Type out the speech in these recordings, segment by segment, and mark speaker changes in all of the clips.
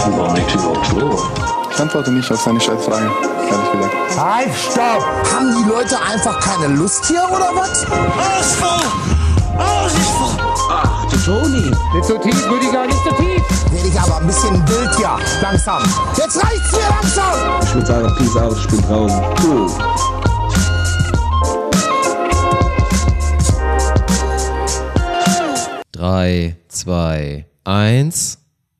Speaker 1: Ich antworte nicht auf seine Scheißfrage, ehrlich gesagt.
Speaker 2: Halt, stopp! Haben die Leute einfach keine Lust hier, oder was?
Speaker 3: Ach, du Toni.
Speaker 2: Nicht so tief, Rüdiger, nicht so tief. Werde ich aber ein bisschen wild hier, langsam. Jetzt reicht's mir langsam!
Speaker 3: Ich würde sagen, peace out, ich bin draußen. Cool.
Speaker 4: Drei, 2, 1.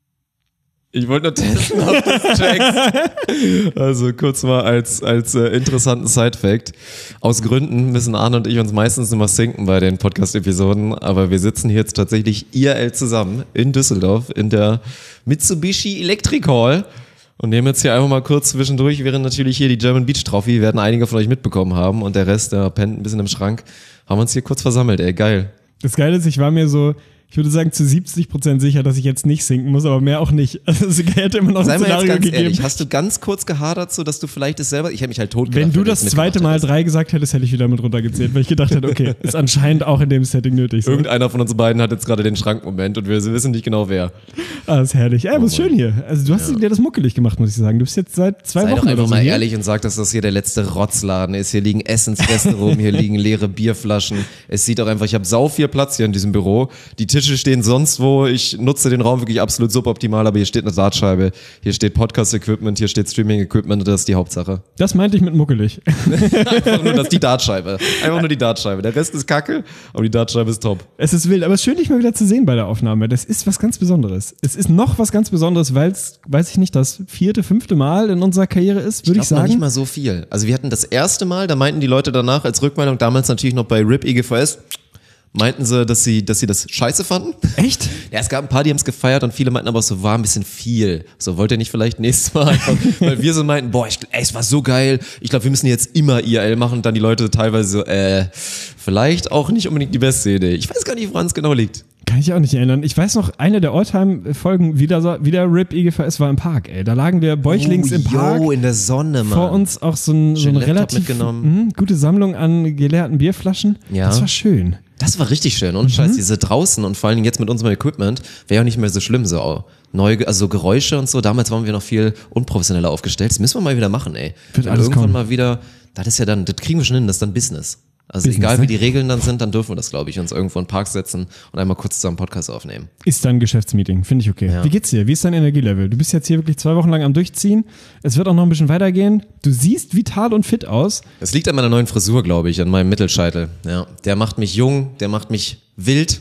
Speaker 4: Ich wollte nur testen, ob du es checkst. Also kurz mal als interessanten Side-Fact. Aus Gründen müssen Arne und ich uns meistens immer sinken bei den Podcast-Episoden, aber wir sitzen hier jetzt tatsächlich IRL zusammen in Düsseldorf in der Mitsubishi Electric Hall und nehmen jetzt hier einfach mal kurz zwischendurch, während natürlich hier die German Beach Trophy, werden einige von euch mitbekommen haben und der Rest, der pennt ein bisschen im Schrank, haben uns hier kurz versammelt, ey, geil.
Speaker 5: Das Geile ist, ich war mir so, ich würde sagen, zu 70% sicher, dass ich jetzt nicht sinken muss, aber mehr auch nicht. Also es hätte immer noch ein
Speaker 4: Sei mal
Speaker 5: Szenario
Speaker 4: jetzt ganz
Speaker 5: gegeben.
Speaker 4: ehrlich, hast du ganz kurz gehadert, so dass du vielleicht es selber, ich hätte mich halt totgelacht.
Speaker 5: Wenn du das zweite Mal 3 gesagt hättest, hätte ich wieder mit runtergezählt, weil ich gedacht hätte, okay, ist anscheinend auch in dem Setting nötig. So.
Speaker 4: Irgendeiner von uns beiden hat jetzt gerade den Schrankmoment und wir wissen nicht genau wer.
Speaker 5: Ah, das ist herrlich. Ey, was schön hier. Also du hast dir das muckelig gemacht, muss ich sagen. Du bist jetzt seit 2
Speaker 4: Sei
Speaker 5: Wochen
Speaker 4: doch einfach
Speaker 5: oder so
Speaker 4: mal
Speaker 5: hier.
Speaker 4: ehrlich und sag, dass das hier der letzte Rotzladen ist. Hier liegen Essensreste rum, hier liegen leere Bierflaschen. Es sieht auch einfach, ich habe sau viel Platz hier in diesem Büro. Die Tische stehen sonst wo. Ich nutze den Raum wirklich absolut suboptimal, aber hier steht eine Dartscheibe, hier steht Podcast-Equipment, hier steht Streaming-Equipment, das ist die Hauptsache.
Speaker 5: Das meinte ich mit muckelig.
Speaker 4: Einfach nur, das ist die Dartscheibe. Einfach nur die Dartscheibe. Der Rest ist kacke, aber die Dartscheibe ist top.
Speaker 5: Es ist wild, aber es ist schön, dich mal wieder zu sehen bei der Aufnahme. Das ist was ganz Besonderes. Es ist noch was ganz Besonderes, weil es, weiß ich nicht, das 4., 5. Mal in unserer Karriere ist, würde ich sagen.
Speaker 4: Noch nicht mal so viel. Also wir hatten das erste Mal, da meinten die Leute danach als Rückmeldung, damals natürlich noch bei RIP EGVS, meinten sie, dass sie das scheiße fanden.
Speaker 5: Echt?
Speaker 4: Ja, es gab ein paar, die haben es gefeiert und viele meinten aber so, war ein bisschen viel. So, wollt ihr nicht vielleicht nächstes Mal einfach, weil wir so meinten, boah, es war so geil, ich glaube, wir müssen jetzt immer IRL machen und dann die Leute teilweise so, vielleicht auch nicht unbedingt die beste Idee. Ich weiß gar nicht, woran es genau liegt.
Speaker 5: Kann ich auch nicht erinnern. Ich weiß noch, eine der Alltime-Folgen wieder RIP EGVS war im Park, ey. Da lagen wir bäuchlings im Park.
Speaker 4: In der Sonne, Mann.
Speaker 5: Vor uns auch so ein relativ gute Sammlung an geleerten Bierflaschen.
Speaker 4: Ja.
Speaker 5: Das war schön.
Speaker 4: Das war richtig schön, ohne Scheiß, diese draußen und vor allen Dingen jetzt mit unserem Equipment wäre auch nicht mehr so schlimm, so also Geräusche und so, damals waren wir noch viel unprofessioneller aufgestellt, das müssen wir mal wieder machen, ey.
Speaker 5: Wird alles
Speaker 4: irgendwann
Speaker 5: kommen.
Speaker 4: mal wieder, das ist ja dann, das kriegen wir schon hin, das ist dann Business. Also
Speaker 5: Business,
Speaker 4: egal
Speaker 5: ne?
Speaker 4: wie die Regeln dann sind, dann dürfen wir das, glaube ich, uns irgendwo in den Park setzen und einmal kurz zusammen Podcast aufnehmen.
Speaker 5: Ist dann ein Geschäftsmeeting, finde ich okay.
Speaker 4: Ja.
Speaker 5: Wie geht's dir? Wie ist dein Energielevel? Du bist jetzt hier wirklich 2 Wochen lang am Durchziehen. Es wird auch noch ein bisschen weitergehen. Du siehst vital und fit aus.
Speaker 4: Das liegt an meiner neuen Frisur, glaube ich, an meinem Mittelscheitel. Ja, der macht mich jung, der macht mich wild.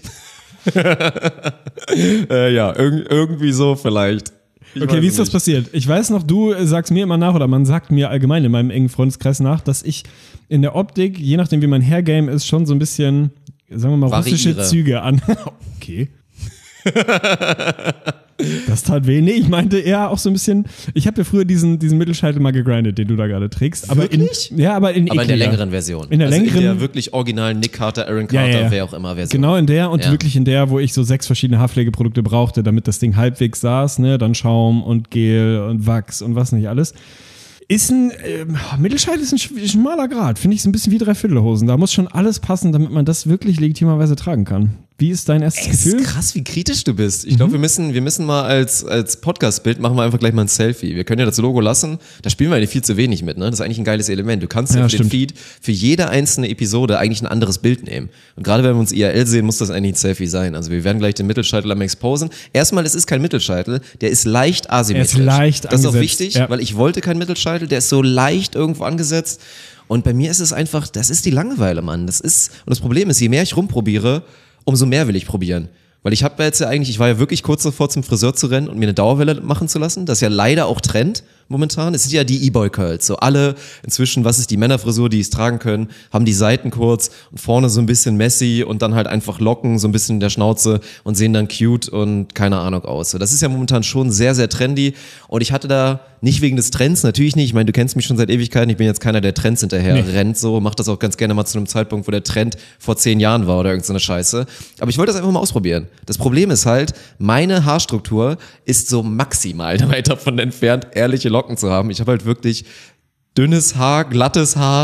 Speaker 4: Ja, irgendwie so vielleicht.
Speaker 5: Okay, wie ist das passiert? Ich weiß noch, du sagst mir immer nach, oder man sagt mir allgemein in meinem engen Freundeskreis nach, dass ich in der Optik, je nachdem wie mein Hairgame ist, schon so ein bisschen, sagen wir mal, russische Züge an. Okay. Das tat weh. Nee, ich meinte eher auch so ein bisschen, ich habe ja früher diesen Mittelscheitel mal gegrindet, den du da gerade trägst. Aber
Speaker 4: Wirklich?
Speaker 5: aber in
Speaker 4: Aber in der
Speaker 5: ekliger.
Speaker 4: längeren Version.
Speaker 5: In der
Speaker 4: also
Speaker 5: längeren.
Speaker 4: in der wirklich originalen Nick Carter, Aaron Carter,
Speaker 5: Ja.
Speaker 4: wer auch immer Version.
Speaker 5: Genau in der und
Speaker 4: Ja.
Speaker 5: wirklich in der, wo ich so 6 verschiedene Haarpflegeprodukte brauchte, damit das Ding halbwegs saß, ne? Dann Schaum und Gel und Wachs und was nicht alles. Ist ein Mittelscheitel ist ein schmaler Grad, finde ich, so ein bisschen wie Dreiviertelhosen. Da muss schon alles passen, damit man das wirklich legitimerweise tragen kann. Wie ist dein erstes
Speaker 4: Es
Speaker 5: Gefühl?
Speaker 4: ist krass, wie kritisch du bist. Ich glaube, wir müssen mal als Podcast-Bild machen wir einfach gleich mal ein Selfie. Wir können ja das Logo lassen. Da spielen wir eigentlich viel zu wenig mit, ne? Das ist eigentlich ein geiles Element. Du kannst ja für den
Speaker 5: stimmt.
Speaker 4: Feed für jede einzelne Episode eigentlich ein anderes Bild nehmen. Und gerade wenn wir uns IRL sehen, muss das eigentlich ein Selfie sein. Also wir werden gleich den Mittelscheitel am exposen. Erstmal, es ist kein Mittelscheitel, der ist leicht asymmetrisch.
Speaker 5: Er ist leicht
Speaker 4: Das ist auch
Speaker 5: angesetzt,
Speaker 4: wichtig,
Speaker 5: ja.
Speaker 4: weil ich wollte keinen Mittelscheitel, der ist so leicht irgendwo angesetzt. Und bei mir ist es einfach, das ist die Langeweile, Mann. Und das Problem ist, je mehr ich rumprobiere, umso mehr will ich probieren. Weil ich habe jetzt ja eigentlich, ich war ja wirklich kurz davor zum Friseur zu rennen und mir eine Dauerwelle machen zu lassen. Das ist ja leider auch Trend momentan. Es sind ja die E-Boy-Curls. So alle inzwischen, was ist die Männerfrisur, die es tragen können, haben die Seiten kurz und vorne so ein bisschen messy und dann halt einfach Locken, so ein bisschen in der Schnauze und sehen dann cute und keine Ahnung aus. So, das ist ja momentan schon sehr, sehr trendy und ich hatte da nicht wegen des Trends, natürlich nicht. Ich meine, du kennst mich schon seit Ewigkeiten. Ich bin jetzt keiner, der Trends hinterher rennt. So, macht das auch ganz gerne mal zu einem Zeitpunkt, wo der Trend vor 10 Jahren war oder irgend so eine Scheiße. Aber ich wollte das einfach mal ausprobieren. Das Problem ist halt, meine Haarstruktur ist so maximal weit davon entfernt, ehrliche Locken zu haben. Ich habe halt wirklich dünnes Haar, glattes Haar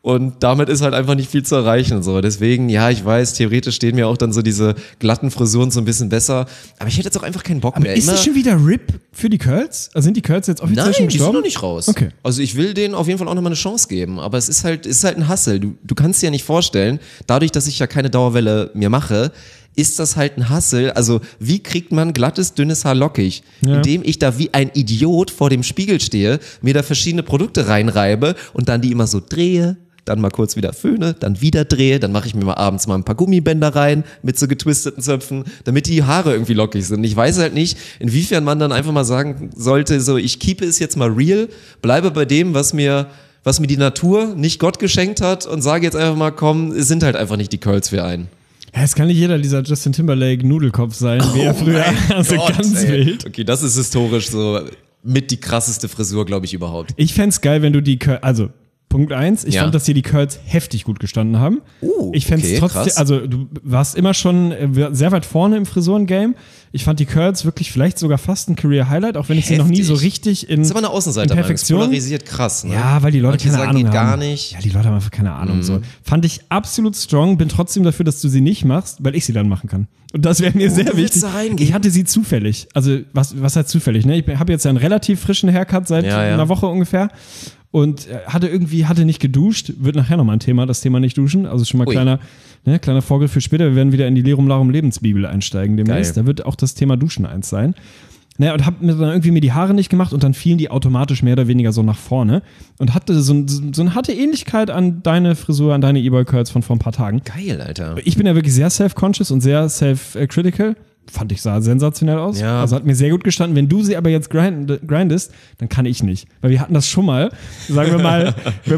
Speaker 4: Und damit ist halt einfach nicht viel zu erreichen. So. Deswegen, ja, ich weiß, theoretisch stehen mir auch dann so diese glatten Frisuren so ein bisschen besser. Aber ich hätte jetzt auch einfach keinen Bock mehr.
Speaker 5: Ist das schon wieder RIP für die Curls? Also sind die Curls jetzt offiziell schon
Speaker 4: Nein, die sind
Speaker 5: gestorben?
Speaker 4: noch nicht raus.
Speaker 5: Okay.
Speaker 4: Also ich will denen auf jeden Fall auch nochmal eine Chance geben. Aber es ist halt ein Hustle. Du kannst dir ja nicht vorstellen, dadurch, dass ich ja keine Dauerwelle mir mache, ist das halt ein Hustle. Also wie kriegt man glattes, dünnes Haar lockig?
Speaker 5: Ja.
Speaker 4: Indem ich da wie ein Idiot vor dem Spiegel stehe, mir da verschiedene Produkte reinreibe und dann die immer so drehe, dann mal kurz wieder föhne, dann wieder drehe, dann mache ich mir mal abends mal ein paar Gummibänder rein mit so getwisteten Zöpfen, damit die Haare irgendwie lockig sind. Ich weiß halt nicht, inwiefern man dann einfach mal sagen sollte, so ich keepe es jetzt mal real, bleibe bei dem, was mir die Natur, nicht Gott geschenkt hat und sage jetzt einfach mal, komm, es sind halt einfach nicht die Curls für einen.
Speaker 5: Ja, es kann nicht jeder dieser Justin Timberlake Nudelkopf sein, wie er früher. Also
Speaker 4: Gott,
Speaker 5: ganz
Speaker 4: ey.
Speaker 5: wild.
Speaker 4: Okay, das ist historisch so mit die krasseste Frisur, glaube ich, überhaupt.
Speaker 5: Ich fänd's geil, wenn du die Curls, also Punkt 1, ich fand, dass dir die Curls heftig gut gestanden haben. Ich fänd's
Speaker 4: okay,
Speaker 5: trotzdem,
Speaker 4: krass.
Speaker 5: also du warst immer schon sehr weit vorne im Frisuren-Game. Ich fand die Curls wirklich vielleicht sogar fast ein Career-Highlight, auch wenn ich sie noch nie so richtig in
Speaker 4: Das ist aber eine Außenseiter,
Speaker 5: in Perfektion.
Speaker 4: das polarisiert krass. Ne?
Speaker 5: Ja, weil die Leute keine
Speaker 4: sagen,
Speaker 5: Ahnung
Speaker 4: geht
Speaker 5: haben.
Speaker 4: gar nicht.
Speaker 5: Ja, die Leute haben einfach keine Ahnung. So. Fand ich absolut strong, bin trotzdem dafür, dass du sie nicht machst, weil ich sie dann machen kann. Und das wäre mir sehr
Speaker 4: du willst
Speaker 5: wichtig.
Speaker 4: da reingehen?
Speaker 5: Ich hatte sie zufällig. Also, was heißt zufällig? Ne? Ich habe jetzt ja einen relativ frischen Haircut seit einer Woche ungefähr. Und hatte nicht geduscht. Wird nachher nochmal ein Thema, das Thema nicht duschen. Also schon mal kleiner Vorgriff für später. Wir werden wieder in die Lerum Larum Lebensbibel einsteigen demnächst.
Speaker 4: Geil.
Speaker 5: Da wird auch das Thema Duschen eins sein. Naja, und hab mir dann irgendwie die Haare nicht gemacht und dann fielen die automatisch mehr oder weniger so nach vorne und hatte so eine harte Ähnlichkeit an deine Frisur, an deine E-Boy-Curls von vor ein paar Tagen.
Speaker 4: Geil, Alter.
Speaker 5: Ich bin ja wirklich sehr self-conscious und sehr self-critical. Fand ich, sah sensationell aus.
Speaker 4: Ja.
Speaker 5: Also hat mir sehr gut gestanden. Wenn du sie aber jetzt grindest, dann kann ich nicht. Weil wir hatten das schon mal. Sagen wir mal, wenn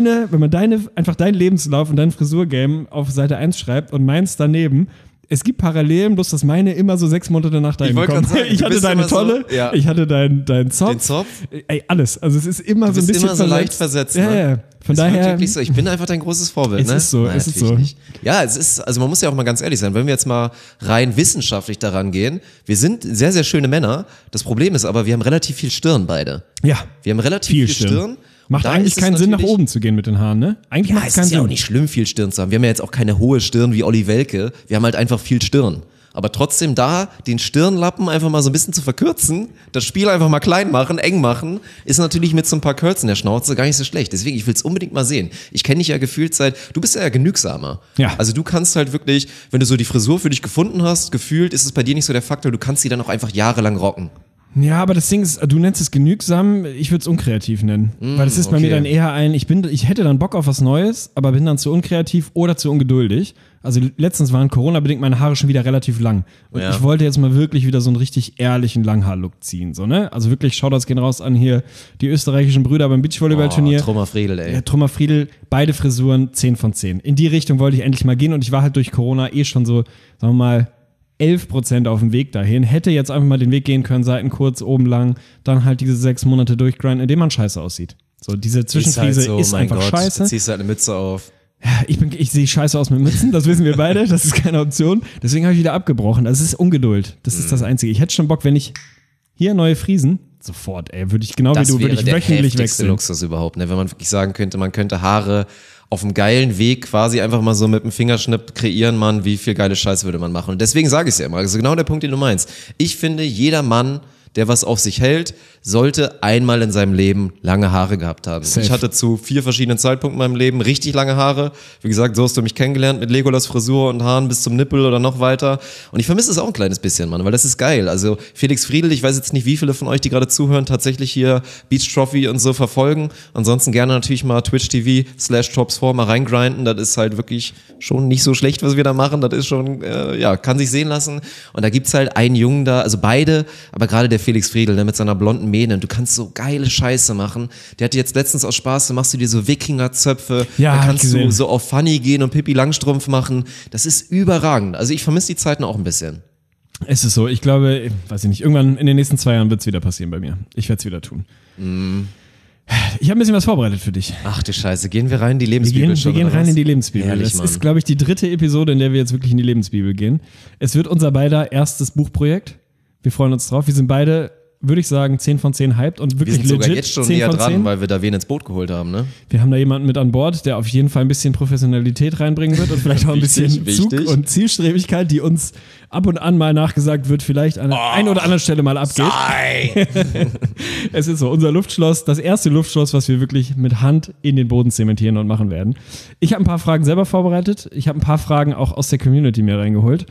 Speaker 5: man einfach deinen Lebenslauf und dein Frisurgame auf Seite 1 schreibt und meins daneben, es gibt Parallelen, bloß dass meine immer so 6 Monate nach deinem
Speaker 4: wollte
Speaker 5: kommen.
Speaker 4: gerade sagen,
Speaker 5: Ich
Speaker 4: du
Speaker 5: hatte
Speaker 4: bist
Speaker 5: deine
Speaker 4: immer
Speaker 5: Tolle,
Speaker 4: so, ja.
Speaker 5: ich hatte deinen Zopf.
Speaker 4: Den Zopf?
Speaker 5: Ey, alles. Also es ist immer so ein
Speaker 4: Du bist
Speaker 5: bisschen
Speaker 4: immer so leicht versetzt,
Speaker 5: Ja,
Speaker 4: ne?
Speaker 5: ja. Von
Speaker 4: Das ist
Speaker 5: daher.
Speaker 4: wirklich so. Ich bin einfach dein großes Vorbild.
Speaker 5: Es
Speaker 4: ne?
Speaker 5: ist so,
Speaker 4: Nein,
Speaker 5: es ist
Speaker 4: natürlich
Speaker 5: so.
Speaker 4: nicht. Ja, also man muss ja auch mal ganz ehrlich sein, wenn wir jetzt mal rein wissenschaftlich daran gehen, wir sind sehr, sehr schöne Männer. Das Problem ist aber, wir haben relativ viel Stirn beide.
Speaker 5: Ja.
Speaker 4: Wir haben relativ viel Stirn.
Speaker 5: Macht
Speaker 4: Da
Speaker 5: eigentlich
Speaker 4: ist es
Speaker 5: keinen Sinn, nach
Speaker 4: natürlich-
Speaker 5: oben zu gehen mit den Haaren, ne? Eigentlich
Speaker 4: Ja,
Speaker 5: macht es
Speaker 4: es
Speaker 5: keinen
Speaker 4: ist ja
Speaker 5: Sinn.
Speaker 4: auch nicht schlimm, viel Stirn zu haben. Wir haben ja jetzt auch keine hohe Stirn wie Olli Welke. Wir haben halt einfach viel Stirn. Aber trotzdem da den Stirnlappen einfach mal so ein bisschen zu verkürzen, das Spiel einfach mal klein machen, eng machen, ist natürlich mit so ein paar Curls in der Schnauze gar nicht so schlecht. Deswegen, ich will es unbedingt mal sehen. Ich kenne dich ja gefühlt du bist ja genügsamer.
Speaker 5: Ja.
Speaker 4: Also du kannst halt wirklich, wenn du so die Frisur für dich gefunden hast, gefühlt ist es bei dir nicht so der Faktor, du kannst sie dann auch einfach jahrelang rocken.
Speaker 5: Ja, aber das Ding ist, du nennst es genügsam, ich würde es unkreativ nennen. Weil es ist bei
Speaker 4: okay.
Speaker 5: mir dann eher ich hätte dann Bock auf was Neues, aber bin dann zu unkreativ oder zu ungeduldig. Also letztens waren Corona-bedingt meine Haare schon wieder relativ lang. Und
Speaker 4: Ja.
Speaker 5: ich wollte jetzt mal wirklich wieder so einen richtig ehrlichen Langhaar-Look ziehen. So, ne? Also wirklich, Shoutouts gehen raus an hier die österreichischen Brüder beim Beachvolleyball-Turnier.
Speaker 4: Trummer Friedel, ey.
Speaker 5: Ja, Trummer Friedel, beide Frisuren 10 von 10. In die Richtung wollte ich endlich mal gehen und ich war halt durch Corona schon so, sagen wir mal, 11% auf dem Weg dahin. Hätte jetzt einfach mal den Weg gehen können, Seiten kurz, oben lang, dann halt diese 6 Monate durchgrinden, indem man scheiße aussieht. So, diese Zwischenfriese ist
Speaker 4: mein
Speaker 5: einfach
Speaker 4: Gott,
Speaker 5: scheiße.
Speaker 4: Du ziehst halt eine Mütze auf.
Speaker 5: Ich sehe scheiße aus mit Mützen, das wissen wir beide, das ist keine Option. Deswegen habe ich wieder abgebrochen. Das ist Ungeduld. Das ist das Einzige. Ich hätte schon Bock, wenn ich hier neue Friesen, sofort, ey, würde ich genau
Speaker 4: Das
Speaker 5: wie du, würde
Speaker 4: wäre
Speaker 5: ich
Speaker 4: der
Speaker 5: wöchentlich
Speaker 4: heftigste
Speaker 5: wechseln.
Speaker 4: Luxus überhaupt, ne? Wenn man wirklich sagen könnte, man könnte Haare auf einem geilen Weg quasi einfach mal so mit dem Fingerschnipp kreieren, man, wie viel geile Scheiße würde man machen. Und deswegen sage ich es ja immer, das ist genau der Punkt, den du meinst. Ich finde, jeder Mann, der was auf sich hält, sollte einmal in seinem Leben lange Haare gehabt haben.
Speaker 5: Safe.
Speaker 4: Ich hatte zu 4 verschiedenen Zeitpunkten in meinem Leben richtig lange Haare. Wie gesagt, so hast du mich kennengelernt mit Legolas Frisur und Haaren bis zum Nippel oder noch weiter. Und ich vermisse es auch ein kleines bisschen, Mann, weil das ist geil. Also Felix Friedel, ich weiß jetzt nicht, wie viele von euch, die gerade zuhören, tatsächlich hier Beach Trophy und so verfolgen. Ansonsten gerne natürlich mal Twitch TV/Tops4 mal reingrinden. Das ist halt wirklich schon nicht so schlecht, was wir da machen. Das ist schon, kann sich sehen lassen. Und da gibt's halt einen Jungen da, also beide, aber gerade der Felix Friedel, ne, mit seiner blonden Mähne. Du kannst so geile Scheiße machen. Der hatte jetzt letztens aus Spaß, da machst du dir so Wikinger-Zöpfe.
Speaker 5: Ja,
Speaker 4: da
Speaker 5: hab
Speaker 4: kannst
Speaker 5: ich
Speaker 4: du
Speaker 5: gesehen.
Speaker 4: so auf Funny gehen und Pippi Langstrumpf machen. Das ist überragend. Also ich vermisse die Zeiten auch ein bisschen.
Speaker 5: Es ist so, ich glaube, weiß ich nicht, irgendwann in den nächsten 2 Jahren wird es wieder passieren bei mir. Ich werde es wieder tun. Ich habe ein bisschen was vorbereitet für dich.
Speaker 4: Ach du Scheiße, gehen wir rein in die
Speaker 5: Wir
Speaker 4: Lebensbibel
Speaker 5: gehen,
Speaker 4: schon,
Speaker 5: wir gehen
Speaker 4: oder
Speaker 5: rein
Speaker 4: was?
Speaker 5: in die Lebensbibel.
Speaker 4: Herrlich,
Speaker 5: Das
Speaker 4: Mann.
Speaker 5: ist, glaube ich, die 3. Episode, in der wir jetzt wirklich in die Lebensbibel gehen. Es wird unser beider erstes Buchprojekt. Wir freuen uns drauf. Wir sind beide würde ich sagen, 10 von 10 hyped und
Speaker 4: Wir
Speaker 5: wirklich
Speaker 4: sind sogar
Speaker 5: legit
Speaker 4: jetzt schon
Speaker 5: 10
Speaker 4: näher
Speaker 5: von
Speaker 4: dran,
Speaker 5: 10.
Speaker 4: weil wir da wen ins Boot geholt haben, ne?
Speaker 5: Wir haben da jemanden mit an Bord, der auf jeden Fall ein bisschen Professionalität reinbringen wird und vielleicht auch ein bisschen Zug
Speaker 4: wichtig.
Speaker 5: und Zielstrebigkeit, die uns ab und an mal nachgesagt wird, vielleicht an der einen oder anderen Stelle mal abgeht. Es ist so, unser Luftschloss, das erste Luftschloss, was wir wirklich mit Hand in den Boden zementieren und machen werden. Ich habe ein paar Fragen selber vorbereitet. Ich habe ein paar Fragen auch aus der Community mir reingeholt.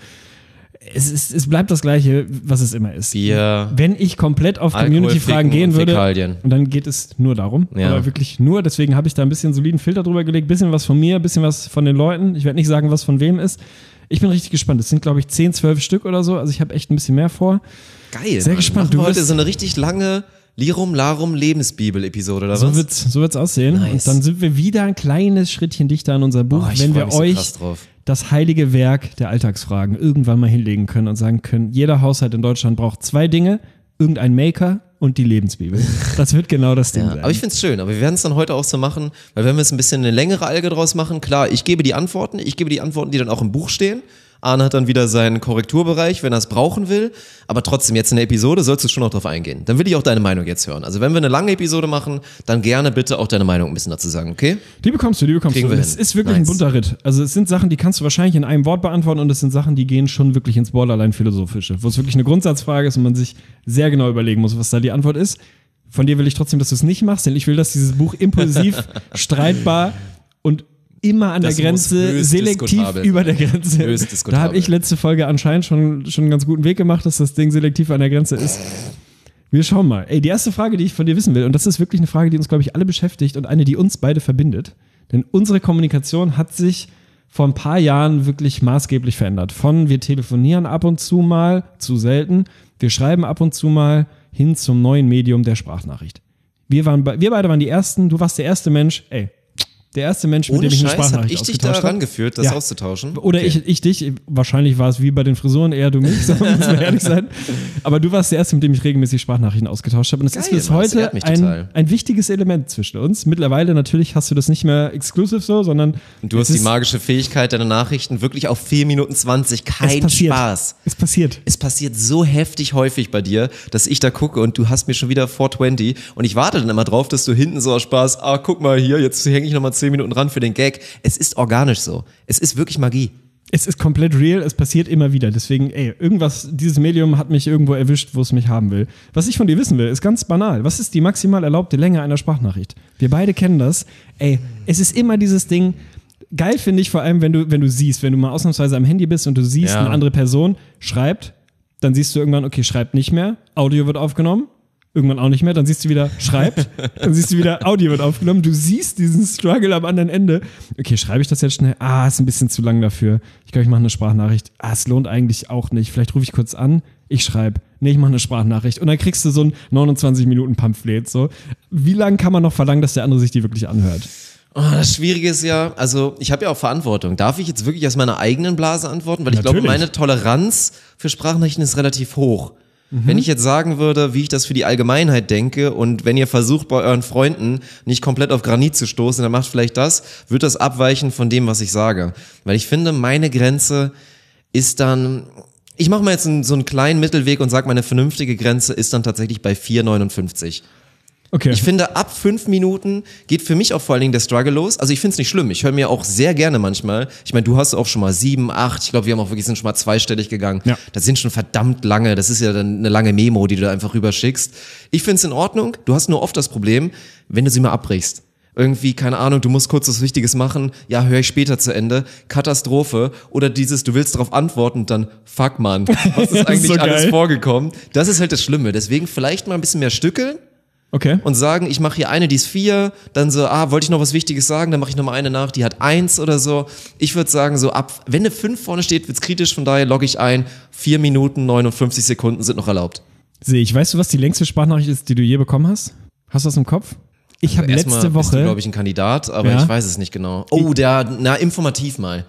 Speaker 5: Es bleibt das Gleiche, was es immer ist.
Speaker 4: Bier,
Speaker 5: Wenn ich komplett auf
Speaker 4: Alkohol,
Speaker 5: Community-Fragen
Speaker 4: Ficken
Speaker 5: gehen
Speaker 4: und
Speaker 5: würde,
Speaker 4: Fäkalien.
Speaker 5: und dann geht es nur darum,
Speaker 4: Ja.
Speaker 5: aber wirklich nur, deswegen habe ich da ein bisschen soliden Filter drüber gelegt, bisschen was von mir, bisschen was von den Leuten. Ich werde nicht sagen, was von wem ist. Ich bin richtig gespannt. Es sind, glaube ich, 10, 12 Stück oder so, also ich habe echt ein bisschen mehr vor.
Speaker 4: Geil.
Speaker 5: Sehr
Speaker 4: Mann.
Speaker 5: gespannt.
Speaker 4: Machen
Speaker 5: Du
Speaker 4: wir heute
Speaker 5: wirst-
Speaker 4: so eine richtig lange Lirum Larum Lebensbibel-Episode, oder
Speaker 5: So
Speaker 4: was?
Speaker 5: wird's aussehen.
Speaker 4: Nice.
Speaker 5: Und dann sind wir wieder ein kleines Schrittchen dichter an unser Buch,
Speaker 4: Oh, ich
Speaker 5: wenn
Speaker 4: freu
Speaker 5: wir
Speaker 4: mich so
Speaker 5: euch
Speaker 4: krass drauf.
Speaker 5: das heilige Werk der Alltagsfragen irgendwann mal hinlegen können und sagen können, jeder Haushalt in Deutschland braucht 2 Dinge, irgendein Maker und die Lebensbibel. Das wird genau das Ding
Speaker 4: Ja,
Speaker 5: sein.
Speaker 4: aber ich find's schön, aber wir werden es dann heute auch so machen, weil wenn wir es ein bisschen eine längere Alge draus machen, klar, ich gebe die Antworten, die dann auch im Buch stehen. Arne hat dann wieder seinen Korrekturbereich, wenn er es brauchen will, aber trotzdem jetzt in der Episode sollst du schon noch drauf eingehen. Dann will ich auch deine Meinung jetzt hören. Also wenn wir eine lange Episode machen, dann gerne bitte auch deine Meinung ein bisschen dazu sagen, okay?
Speaker 5: Die bekommst du.
Speaker 4: Kriegen
Speaker 5: Und
Speaker 4: wir
Speaker 5: es
Speaker 4: hin.
Speaker 5: ist wirklich
Speaker 4: Nice.
Speaker 5: ein bunter Ritt. Also es sind Sachen, die kannst du wahrscheinlich in einem Wort beantworten und es sind Sachen, die gehen schon wirklich ins Borderline-Philosophische, wo es wirklich eine Grundsatzfrage ist und man sich sehr genau überlegen muss, was da die Antwort ist. Von dir will ich trotzdem, dass du es nicht machst, denn ich will, dass dieses Buch impulsiv, streitbar und immer an
Speaker 4: Das
Speaker 5: der
Speaker 4: muss
Speaker 5: Grenze,
Speaker 4: höchst
Speaker 5: selektiv
Speaker 4: diskutabel
Speaker 5: über der
Speaker 4: sein.
Speaker 5: Grenze.
Speaker 4: Höchst
Speaker 5: Da
Speaker 4: diskutabel.
Speaker 5: habe ich letzte Folge anscheinend schon einen ganz guten Weg gemacht, dass das Ding selektiv an der Grenze ist. Wir schauen mal. Ey, die erste Frage, die ich von dir wissen will, und das ist wirklich eine Frage, die uns, glaube ich, alle beschäftigt und eine, die uns beide verbindet. Denn unsere Kommunikation hat sich vor ein paar Jahren wirklich maßgeblich verändert. Von wir telefonieren ab und zu mal, zu selten, wir schreiben ab und zu mal, hin zum neuen Medium der Sprachnachricht. Wir beide waren die Ersten, du warst der erste Mensch, der erste Mensch, mit
Speaker 4: Ohne
Speaker 5: dem ich eine
Speaker 4: Scheiß, hab
Speaker 5: Sprachnachricht
Speaker 4: ich dich
Speaker 5: ausgetauscht
Speaker 4: da
Speaker 5: habe.
Speaker 4: rangeführt, das
Speaker 5: Ja.
Speaker 4: auszutauschen?
Speaker 5: Oder
Speaker 4: Okay.
Speaker 5: ich dich. Wahrscheinlich war es wie bei den Frisuren eher du mich, so muss man ehrlich sein. Aber du warst der Erste, mit dem ich regelmäßig Sprachnachrichten ausgetauscht habe. Und es
Speaker 4: Geil,
Speaker 5: ist bis
Speaker 4: Mann, das
Speaker 5: heute
Speaker 4: ehrt mich total.
Speaker 5: ein wichtiges Element zwischen uns. Mittlerweile natürlich hast du das nicht mehr exclusive so, sondern
Speaker 4: Und du hast die magische Fähigkeit, deine Nachrichten wirklich auf 4 Minuten 20, kein Spaß.
Speaker 5: Es passiert.
Speaker 4: Es passiert so heftig häufig bei dir, dass ich da gucke und du hast mir schon wieder 420 und ich warte dann immer drauf, dass du hinten so aus Spaß, guck mal hier, jetzt hänge ich nochmal 10 Minuten ran für den Gag. Es ist organisch so. Es ist wirklich Magie.
Speaker 5: Es ist komplett real, es passiert immer wieder. Deswegen, dieses Medium hat mich irgendwo erwischt, wo es mich haben will. Was ich von dir wissen will, ist ganz banal. Was ist die maximal erlaubte Länge einer Sprachnachricht? Wir beide kennen das. Es ist immer dieses Ding. Geil finde ich vor allem, wenn du siehst, wenn du mal ausnahmsweise am Handy bist und du siehst,
Speaker 4: Ja.
Speaker 5: eine andere Person schreibt, dann siehst du irgendwann, okay, schreibt nicht mehr, Audio wird aufgenommen. Irgendwann auch nicht mehr, dann siehst du wieder, schreibt, dann siehst du wieder, Audio wird aufgenommen, du siehst diesen Struggle am anderen Ende. Okay, schreibe ich das jetzt schnell? Ist ein bisschen zu lang dafür. Ich glaube, ich mache eine Sprachnachricht. Es lohnt eigentlich auch nicht. Vielleicht rufe ich kurz an, ich schreibe. Nee, ich mache eine Sprachnachricht. Und dann kriegst du so ein 29-Minuten-Pamphlet. So. Wie lange kann man noch verlangen, dass der andere sich die wirklich anhört?
Speaker 4: Das Schwierige ist ja, also ich habe ja auch Verantwortung. Darf ich jetzt wirklich aus meiner eigenen Blase antworten? Weil ich glaube,
Speaker 5: Natürlich.
Speaker 4: meine Toleranz für Sprachnachrichten ist relativ hoch. Wenn ich jetzt sagen würde, wie ich das für die Allgemeinheit denke und wenn ihr versucht, bei euren Freunden nicht komplett auf Granit zu stoßen, dann macht vielleicht wird das abweichen von dem, was ich sage. Weil ich finde, meine Grenze ist dann, ich mache mal jetzt so einen kleinen Mittelweg und sage, meine vernünftige Grenze ist dann tatsächlich bei 4,59.
Speaker 5: Okay.
Speaker 4: Ich finde, ab 5 Minuten geht für mich auch vor allen Dingen der Struggle los. Also ich finde es nicht schlimm. Ich höre mir auch sehr gerne manchmal. Ich meine, du hast auch schon mal 7, 8. Ich glaube, wir haben auch wirklich sind schon mal zweistellig gegangen.
Speaker 5: Ja.
Speaker 4: Das sind schon verdammt lange. Das ist ja dann eine lange Memo, die du da einfach rüberschickst. Ich finde es in Ordnung. Du hast nur oft das Problem, wenn du sie mal abbrichst. Irgendwie, keine Ahnung, du musst kurz was Wichtiges machen, ja, höre ich später zu Ende, Katastrophe, oder du willst darauf antworten und dann, fuck man, was ist eigentlich
Speaker 5: so
Speaker 4: alles
Speaker 5: geil.
Speaker 4: vorgekommen? Das ist halt das Schlimme, deswegen vielleicht mal ein bisschen mehr stückeln
Speaker 5: Okay.
Speaker 4: und sagen, ich mache hier eine, die ist 4, dann so, wollte ich noch was Wichtiges sagen, dann mache ich noch mal eine nach, die hat 1 oder so. Ich würde sagen, so wenn eine 5 vorne steht, wird's kritisch, von daher logge ich ein, 4 Minuten, 59 Sekunden sind noch erlaubt.
Speaker 5: Weißt du, was die längste Sprachnachricht ist, die du je bekommen hast? Hast du das im Kopf? Ich habe
Speaker 4: Erstmal
Speaker 5: letzte
Speaker 4: bist du,
Speaker 5: Woche,
Speaker 4: glaube ich, ein Kandidat, aber
Speaker 5: Ja.
Speaker 4: ich weiß es nicht genau. Informativ mal.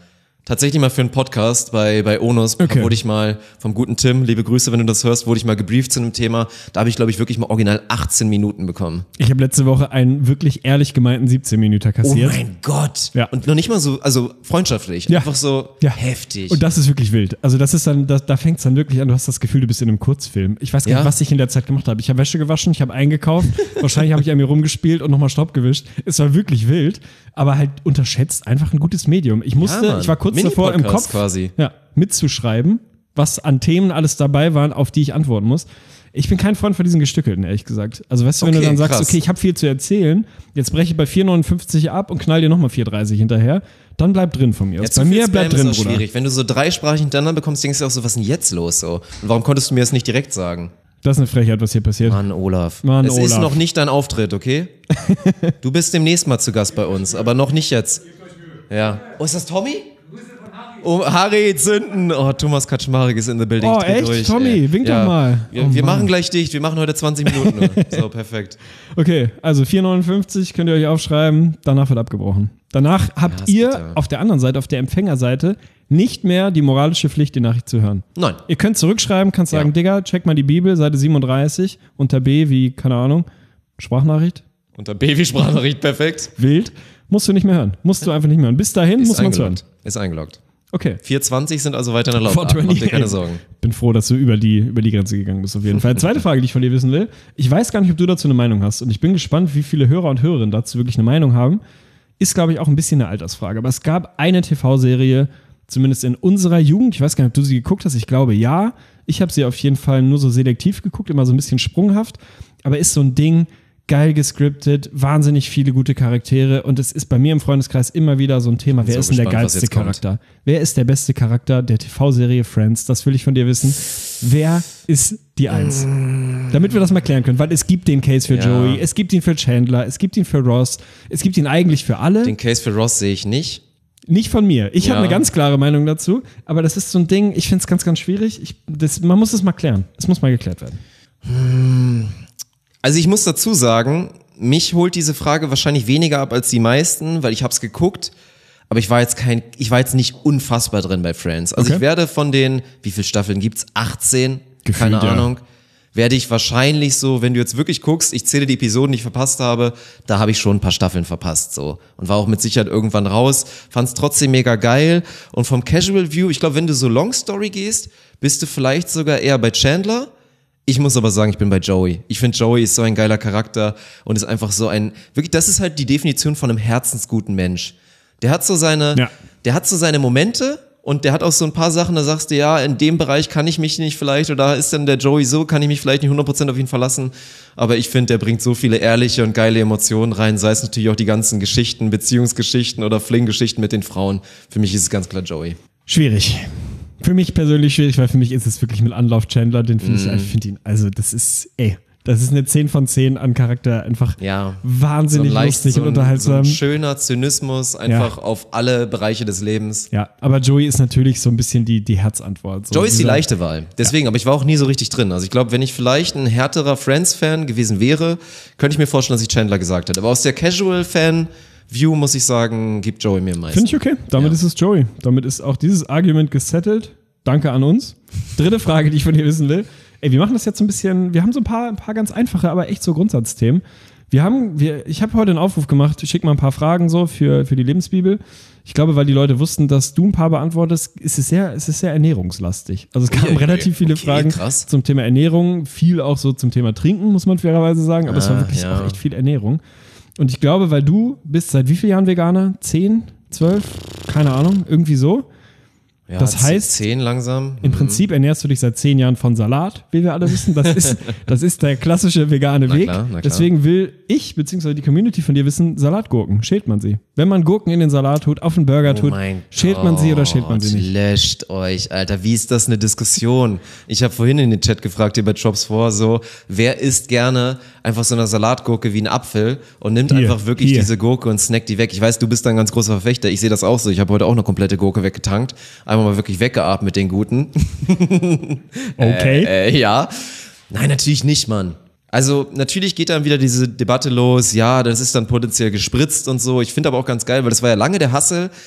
Speaker 4: Tatsächlich mal für einen Podcast bei Onus,
Speaker 5: Okay.
Speaker 4: wurde ich mal vom guten Tim, liebe Grüße, wenn du das hörst, wurde ich mal gebrieft zu einem Thema. Da habe ich, glaube ich, wirklich mal original 18 Minuten bekommen.
Speaker 5: Ich habe letzte Woche einen wirklich ehrlich gemeinten 17 Minuten kassiert.
Speaker 4: Oh mein Gott.
Speaker 5: Ja.
Speaker 4: Und noch nicht mal so, also freundschaftlich.
Speaker 5: Ja.
Speaker 4: Einfach so
Speaker 5: Ja.
Speaker 4: heftig.
Speaker 5: Und das ist wirklich wild. Also das ist dann, da fängt es dann wirklich an, du hast das Gefühl, du bist in einem Kurzfilm. Ich weiß gar
Speaker 4: Ja.
Speaker 5: nicht, was ich in der Zeit gemacht habe. Ich habe Wäsche gewaschen, ich habe eingekauft, wahrscheinlich habe ich an mir rumgespielt und nochmal Staub gewischt. Es war wirklich wild, aber halt unterschätzt einfach ein gutes Medium. Ich
Speaker 4: Mann.
Speaker 5: war kurz davor im
Speaker 4: Mini-Podcast
Speaker 5: Kopf
Speaker 4: quasi.
Speaker 5: Ja, mitzuschreiben, was an Themen alles dabei waren, auf die ich antworten muss. Ich bin kein Freund von diesen Gestückelten, ehrlich gesagt. Also weißt du, wenn du
Speaker 4: Okay,
Speaker 5: dann sagst,
Speaker 4: krass.
Speaker 5: okay, ich habe viel zu erzählen, jetzt breche ich bei 4,59 ab und knall dir nochmal 4,30 hinterher, dann bleib drin von mir.
Speaker 4: Ja,
Speaker 5: Bei
Speaker 4: zu viel
Speaker 5: mir
Speaker 4: Spam
Speaker 5: bleibt
Speaker 4: ist
Speaker 5: drin,
Speaker 4: auch
Speaker 5: Bruder.
Speaker 4: schwierig. Wenn du so 3 Sprachen hintereinander bekommst, denkst du auch so, was ist denn jetzt los so? Und warum konntest du mir das nicht direkt sagen?
Speaker 5: Das ist eine Frechheit, was hier passiert.
Speaker 4: Mann, Olaf.
Speaker 5: Mann,
Speaker 4: es ist
Speaker 5: Olaf.
Speaker 4: noch nicht dein Auftritt, okay? Du bist demnächst mal zu Gast bei uns, aber noch nicht jetzt. Ja. Oh, ist das Tommy? Oh, Harry zünden. Oh, Thomas Kaczmarek ist in the building.
Speaker 5: Oh,
Speaker 4: Ich dreh
Speaker 5: echt?
Speaker 4: durch,
Speaker 5: Tommy,
Speaker 4: ey.
Speaker 5: wink doch mal.
Speaker 4: Wir,
Speaker 5: Oh,
Speaker 4: wir
Speaker 5: Mann.
Speaker 4: machen gleich dicht. Wir machen heute 20 Minuten nur. So, perfekt.
Speaker 5: Okay, also 4,59 könnt ihr euch aufschreiben, danach wird abgebrochen. Danach habt
Speaker 4: ist
Speaker 5: ihr
Speaker 4: bitter.
Speaker 5: auf der anderen Seite, auf der Empfängerseite, nicht mehr die moralische Pflicht, die Nachricht zu hören.
Speaker 4: Nein.
Speaker 5: Ihr könnt zurückschreiben, kannst sagen,
Speaker 4: Ja.
Speaker 5: Digga, check mal die Bibel, Seite 37, unter B wie, keine Ahnung, Sprachnachricht,
Speaker 4: Unter Babysprachnachricht, perfekt.
Speaker 5: wild, musst du nicht mehr hören. Musst du einfach nicht mehr hören. Bis dahin muss man es hören.
Speaker 4: Ist eingeloggt.
Speaker 5: Okay.
Speaker 4: 420 sind also weiter in der Laufbahn.
Speaker 5: 420.
Speaker 4: Mach dir keine Sorgen.
Speaker 5: Bin froh, dass du über die Grenze gegangen bist, auf jeden Fall. Zweite Frage, die ich von dir wissen will. Ich weiß gar nicht, ob du dazu eine Meinung hast. Und ich bin gespannt, wie viele Hörer und Hörerinnen dazu wirklich eine Meinung haben. Ist, glaube ich, auch ein bisschen eine Altersfrage. Aber es gab eine TV-Serie, zumindest in unserer Jugend. Ich weiß gar nicht, ob du sie geguckt hast. Ich glaube, ja. Ich habe sie auf jeden Fall nur so selektiv geguckt, immer so ein bisschen sprunghaft. Aber ist so ein Ding, geil gescriptet, wahnsinnig viele gute Charaktere. Und es ist bei mir im Freundeskreis immer wieder so ein Thema. Wer
Speaker 4: so
Speaker 5: ist denn der
Speaker 4: gespannt, was
Speaker 5: geilste
Speaker 4: jetzt kommt.
Speaker 5: Charakter? Wer ist der beste Charakter der TV-Serie Friends? Das will ich von dir wissen. Wer ist die Eins? Damit wir das mal klären können, weil es gibt den Case für
Speaker 4: Ja.
Speaker 5: Joey, es gibt ihn für Chandler, es gibt ihn für Ross, es gibt ihn eigentlich für alle.
Speaker 4: Den Case für Ross sehe ich nicht.
Speaker 5: Nicht von mir. Ich habe
Speaker 4: Ja.
Speaker 5: eine ganz klare Meinung dazu, aber das ist so ein Ding, ich finde es ganz, ganz schwierig. Man muss es mal klären. Es muss mal geklärt werden.
Speaker 4: Also ich muss dazu sagen, mich holt diese Frage wahrscheinlich weniger ab als die meisten, weil ich hab's geguckt, aber ich war jetzt nicht unfassbar drin bei Friends. Also
Speaker 5: Okay.
Speaker 4: ich werde von den, wie viele Staffeln gibt's? 18?
Speaker 5: Gefühlt,
Speaker 4: Keine
Speaker 5: ja.
Speaker 4: Ahnung. Werde ich wahrscheinlich so, wenn du jetzt wirklich guckst, ich zähle die Episoden, die ich verpasst habe, da habe ich schon ein paar Staffeln verpasst so und war auch mit Sicherheit irgendwann raus, fand's trotzdem mega geil und vom Casual View, ich glaube, wenn du so Long Story gehst, bist du vielleicht sogar eher bei Chandler. Ich muss aber sagen, ich bin bei Joey. Ich finde, Joey ist so ein geiler Charakter und ist einfach so wirklich, das ist halt die Definition von einem herzensguten Mensch. Der hat so seine Momente und der hat auch so ein paar Sachen, da sagst du, ja, in dem Bereich kann ich mich nicht vielleicht, oder ist denn der Joey so, kann ich mich vielleicht nicht 100% auf ihn verlassen. Aber ich finde, der bringt so viele ehrliche und geile Emotionen rein, sei es natürlich auch die ganzen Geschichten, Beziehungsgeschichten oder Fling-Geschichten mit den Frauen. Für mich ist es ganz klar Joey.
Speaker 5: Schwierig. Für mich persönlich schwierig, weil für mich ist es wirklich mit Anlauf Chandler, den finde ich finde ihn, also das ist eine 10 von 10 an Charakter, einfach
Speaker 4: Ja.
Speaker 5: wahnsinnig lustig und unterhaltsam.
Speaker 4: So ein schöner Zynismus einfach auf alle Bereiche des Lebens.
Speaker 5: Ja, aber Joey ist natürlich so ein bisschen die Herzantwort. So
Speaker 4: Joey ist die
Speaker 5: dieser-
Speaker 4: leichte Wahl. Deswegen, aber ich war auch nie so richtig drin. Also ich glaube, wenn ich vielleicht ein härterer Friends-Fan gewesen wäre, könnte ich mir vorstellen, dass ich Chandler gesagt hätte. Aber aus der Casual-Fan-View muss ich sagen, gibt Joey mir am meisten.
Speaker 5: Finde ich okay. Damit
Speaker 4: Ja.
Speaker 5: ist es Joey. Damit ist auch dieses Argument gesettelt. Danke an uns. Dritte Frage, die ich von dir wissen will. Ey, wir machen das jetzt so ein bisschen, wir haben so ein paar ganz einfache, aber echt so Grundsatzthemen. Ich habe heute einen Aufruf gemacht, ich schicke mal ein paar Fragen so für die Lebensbibel. Ich glaube, weil die Leute wussten, dass du ein paar beantwortest, ist es sehr ernährungslastig. Also es kamen relativ viele Fragen
Speaker 4: krass.
Speaker 5: zum Thema Ernährung, viel auch so zum Thema Trinken, muss man fairerweise sagen, aber es war wirklich
Speaker 4: ja.
Speaker 5: auch echt viel Ernährung. Und ich glaube, weil du bist seit wie vielen Jahren Veganer? 10, 12? Keine Ahnung, irgendwie so.
Speaker 4: Ja,
Speaker 5: das heißt,
Speaker 4: 10 langsam.
Speaker 5: Im Prinzip ernährst du dich seit 10 Jahren von Salat, wie wir alle wissen. Das ist der klassische vegane Weg.
Speaker 4: klar, na klar.
Speaker 5: Deswegen will ich, beziehungsweise die Community von dir wissen, Salatgurken, schält man sie? Wenn man Gurken in den Salat tut, auf den Burger tut, schält man sie oder schält man sie nicht?
Speaker 4: Löscht euch, Alter. Wie ist das eine Diskussion? Ich habe vorhin in den Chat gefragt, hier bei Jobs vor, so, wer isst gerne einfach so eine Salatgurke wie ein Apfel und nimmt einfach wirklich diese Gurke und snackt die weg. Ich weiß, du bist da ein ganz großer Verfechter. Ich sehe das auch so. Ich habe heute auch eine komplette Gurke weggetankt. Einmal mal wirklich weggeatmet, den Guten.
Speaker 5: Okay.
Speaker 4: Ja. Nein, natürlich nicht, Mann. Also natürlich geht dann wieder diese Debatte los, ja, das ist dann potenziell gespritzt und so. Ich finde aber auch ganz geil, weil das war ja lange der Hassel.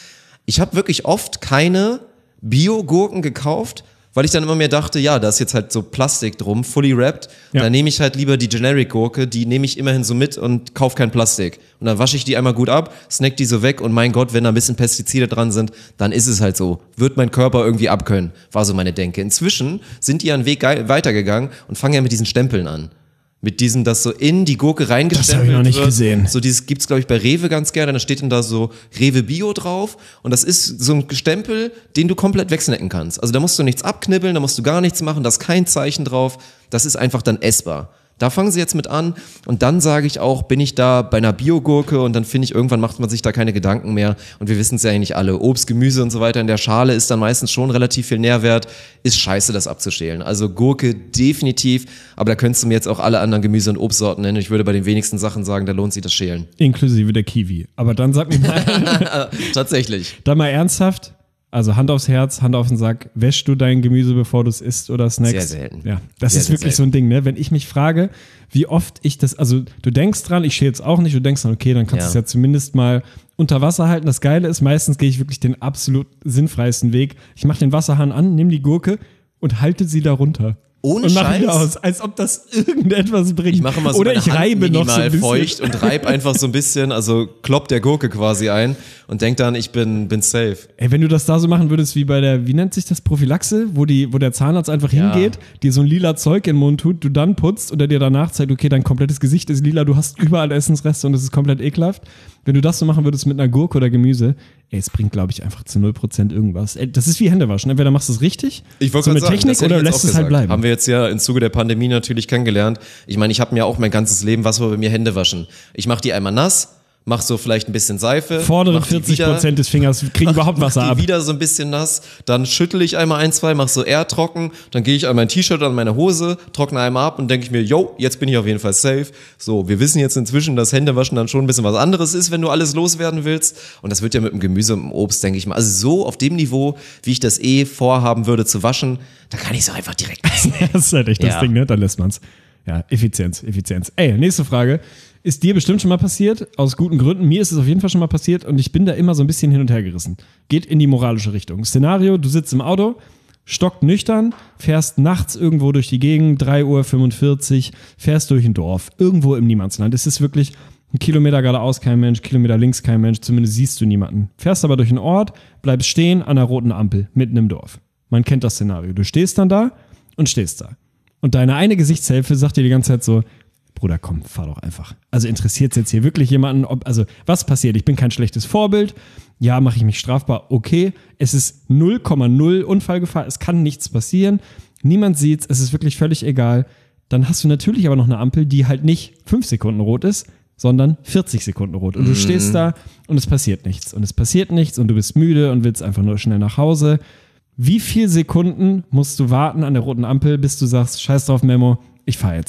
Speaker 4: Ich habe wirklich oft keine Bio-Gurken gekauft, weil ich dann immer mehr dachte, ja, da ist jetzt halt so Plastik drum, fully wrapped.
Speaker 5: Ja.
Speaker 4: Dann nehme ich halt lieber die Generic-Gurke, die nehme ich immerhin so mit und kaufe kein Plastik. Und dann wasche ich die einmal gut ab, snack die so weg und mein Gott, wenn da ein bisschen Pestizide dran sind, dann ist es halt so. Wird mein Körper irgendwie abkönnen, war so meine Denke. Inzwischen sind die ja einen Weg weitergegangen und fangen ja mit diesen Stempeln an. Mit diesem, das so in die Gurke reingestempelt
Speaker 5: Das habe ich noch nicht
Speaker 4: wird.
Speaker 5: gesehen.
Speaker 4: So dieses gibt's, glaube ich, bei Rewe ganz gerne. Da steht dann da so Rewe Bio drauf. Und das ist so ein Stempel, den du komplett wegsnacken kannst. Also da musst du nichts abknibbeln, da musst du gar nichts machen, da ist kein Zeichen drauf. Das ist einfach dann essbar. Da fangen sie jetzt mit an und dann sage ich auch, bin ich da bei einer Biogurke und dann finde ich, irgendwann macht man sich da keine Gedanken mehr und wir wissen es ja eigentlich alle, Obst, Gemüse und so weiter in der Schale ist dann meistens schon relativ viel Nährwert, ist scheiße, das abzuschälen. Also Gurke definitiv, aber da könntest du mir jetzt auch alle anderen Gemüse- und Obstsorten nennen. Ich würde bei den wenigsten Sachen sagen, da lohnt sich das Schälen.
Speaker 5: Inklusive der Kiwi. Aber dann sag mir mal,
Speaker 4: Tatsächlich.
Speaker 5: dann mal ernsthaft, also Hand aufs Herz, Hand auf den Sack, wäschst du dein Gemüse, bevor du es isst oder snackst?
Speaker 4: Sehr selten.
Speaker 5: Ja, das
Speaker 4: Sehr,
Speaker 5: ist
Speaker 4: sehr
Speaker 5: wirklich so ein Ding, ne? Wenn ich mich frage, wie oft ich das, also du denkst dran, ich schäle es auch nicht, du denkst dann, okay, dann kannst du es ja zumindest mal unter Wasser halten. Das Geile ist, meistens gehe ich wirklich den absolut sinnfreisten Weg. Ich mache den Wasserhahn an, nehme die Gurke und halte sie da runter.
Speaker 4: Ohne
Speaker 5: und mach
Speaker 4: Scheiß?
Speaker 5: wieder aus, als ob das irgendetwas bringt.
Speaker 4: Ich mache mal so
Speaker 5: oder
Speaker 4: meine
Speaker 5: ich
Speaker 4: Hand
Speaker 5: reibe noch so ein
Speaker 4: minimal
Speaker 5: bisschen.
Speaker 4: feucht und reib einfach so ein bisschen, also klopp der Gurke quasi ein und denk dann, ich bin safe.
Speaker 5: Ey, wenn du das da so machen würdest wie bei der, wie nennt sich das, Prophylaxe, wo der Zahnarzt einfach
Speaker 4: Ja.
Speaker 5: hingeht, dir so ein lila Zeug in den Mund tut, du dann putzt und er dir danach zeigt, okay, dein komplettes Gesicht ist lila, du hast überall Essensreste und es ist komplett ekelhaft. Wenn du das so machen würdest mit einer Gurke oder Gemüse, ey, es bringt, glaube ich, einfach zu 0% irgendwas. Ey, das ist wie Händewaschen. Entweder machst du es richtig,
Speaker 4: Ich wollte
Speaker 5: so
Speaker 4: gerade
Speaker 5: mit
Speaker 4: sagen,
Speaker 5: Technik,
Speaker 4: das hätte
Speaker 5: oder
Speaker 4: ich jetzt
Speaker 5: lässt
Speaker 4: auch
Speaker 5: es halt
Speaker 4: gesagt.
Speaker 5: bleiben.
Speaker 4: Haben wir jetzt ja im Zuge der Pandemie natürlich kennengelernt. Ich meine, ich habe mir auch mein ganzes Leben, was war bei mir Hände waschen. Ich mache die einmal nass, mach so vielleicht ein bisschen Seife.
Speaker 5: Vordere
Speaker 4: mach die
Speaker 5: 40% des Fingers kriegen überhaupt Wasser
Speaker 4: mach
Speaker 5: ab.
Speaker 4: die wieder so ein bisschen nass, dann schüttel ich einmal ein, zwei, mach so eher trocken, dann gehe ich an mein T-Shirt, an meine Hose, trockne einmal ab und denke ich mir, yo, jetzt bin ich auf jeden Fall safe. So, wir wissen jetzt inzwischen, dass Händewaschen dann schon ein bisschen was anderes ist, wenn du alles loswerden willst. Und das wird ja mit dem Gemüse und dem Obst, denke ich mal. Also so auf dem Niveau, wie ich das vorhaben würde zu waschen, da kann ich es auch einfach direkt lassen.
Speaker 5: Das ist halt echt das
Speaker 4: Ja.
Speaker 5: Ding, ne? Dann lässt man's. Ja, Effizienz. Ey, nächste Frage. Ist dir bestimmt schon mal passiert, aus guten Gründen. Mir ist es auf jeden Fall schon mal passiert und ich bin da immer so ein bisschen hin und her gerissen. Geht in die moralische Richtung. Szenario, du sitzt im Auto, stocknüchtern, fährst nachts irgendwo durch die Gegend, 3:45 Uhr, fährst durch ein Dorf, irgendwo im Niemandsland. Es ist wirklich ein Kilometer geradeaus kein Mensch, Kilometer links kein Mensch, zumindest siehst du niemanden. Fährst aber durch einen Ort, bleibst stehen an einer roten Ampel, mitten im Dorf. Man kennt das Szenario. Du stehst dann da und stehst da. Und deine eine Gesichtshälfte sagt dir die ganze Zeit so, Bruder, komm, fahr doch einfach. Also interessiert es jetzt hier wirklich jemanden, also was passiert? Ich bin kein schlechtes Vorbild. Ja, mache ich mich strafbar? Okay. Es ist 0,0 Unfallgefahr. Es kann nichts passieren. Niemand sieht's. Es ist wirklich völlig egal. Dann hast du natürlich aber noch eine Ampel, die halt nicht 5 Sekunden rot ist, sondern 40 Sekunden rot. Und du stehst da und es passiert nichts. Und es passiert nichts und du bist müde und willst einfach nur schnell nach Hause. Wie viele Sekunden musst du warten an der roten Ampel, bis du sagst, scheiß drauf, Memo, ich fahr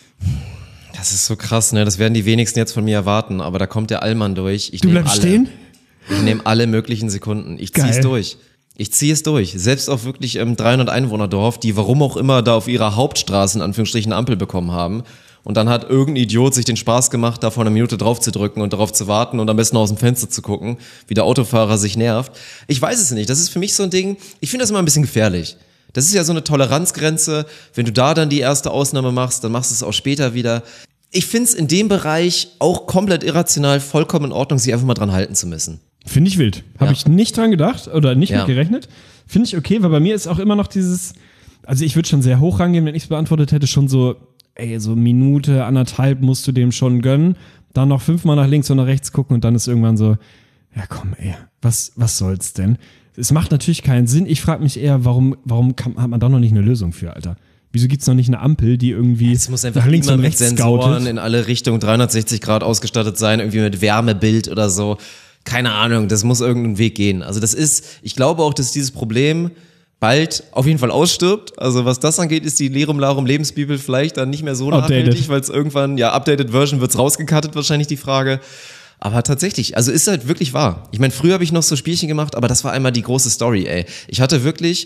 Speaker 4: Das ist so krass, ne? Das werden die wenigsten jetzt von mir erwarten, aber da kommt der Allmann durch. Ich
Speaker 5: Du
Speaker 4: nehm
Speaker 5: bleibst
Speaker 4: alle.
Speaker 5: stehen?
Speaker 4: Ich nehme alle möglichen Sekunden. Ich
Speaker 5: Geil.
Speaker 4: zieh's durch. Ich ziehe es durch. Selbst auf wirklich 300 Einwohnerdorf, die warum auch immer da auf ihrer Hauptstraße in Anführungsstrichen eine Ampel bekommen haben. Und dann hat irgendein Idiot sich den Spaß gemacht, da vor einer Minute drauf zu drücken und darauf zu warten und am besten aus dem Fenster zu gucken, wie der Autofahrer sich nervt. Ich weiß es nicht. Das ist für mich so ein Ding, ich finde das immer ein bisschen gefährlich. Das ist ja so eine Toleranzgrenze. Wenn du da dann die erste Ausnahme machst, dann machst du es auch später wieder. Ich finde es in dem Bereich auch komplett irrational, vollkommen in Ordnung, sich einfach mal dran halten zu müssen.
Speaker 5: Finde ich wild. Habe
Speaker 4: Ja.
Speaker 5: ich nicht dran gedacht oder nicht
Speaker 4: Ja.
Speaker 5: mit gerechnet. Finde ich okay, weil bei mir ist auch immer noch dieses, also ich würde schon sehr hoch rangehen, wenn ich es beantwortet hätte, schon so, ey, so Minute, anderthalb musst du dem schon gönnen, dann noch 5-mal nach links und nach rechts gucken und dann ist irgendwann so, ja komm, ey, was soll's denn? Es macht natürlich keinen Sinn. Ich frage mich eher, warum hat man da noch nicht eine Lösung für, Alter? Wieso gibt's noch nicht eine Ampel, die irgendwie
Speaker 4: Es muss einfach
Speaker 5: nach links
Speaker 4: immer
Speaker 5: und
Speaker 4: mit
Speaker 5: rechts
Speaker 4: Sensoren
Speaker 5: scoutet?
Speaker 4: in alle Richtungen 360 Grad ausgestattet sein, irgendwie mit Wärmebild oder so. Keine Ahnung, das muss irgendeinen Weg gehen. Also das ist, ich glaube auch, dass dieses Problem bald auf jeden Fall ausstirbt. Also was das angeht, ist die Lerum Larum Lebensbibel vielleicht dann nicht mehr so
Speaker 5: Outdated.
Speaker 4: nachhaltig, weil es irgendwann, ja, Updated Version wird's rausgekattet, wahrscheinlich die Frage. Aber tatsächlich, also ist halt wirklich wahr. Ich meine, früher habe ich noch so Spielchen gemacht, aber das war einmal die große Story, ey. Ich hatte wirklich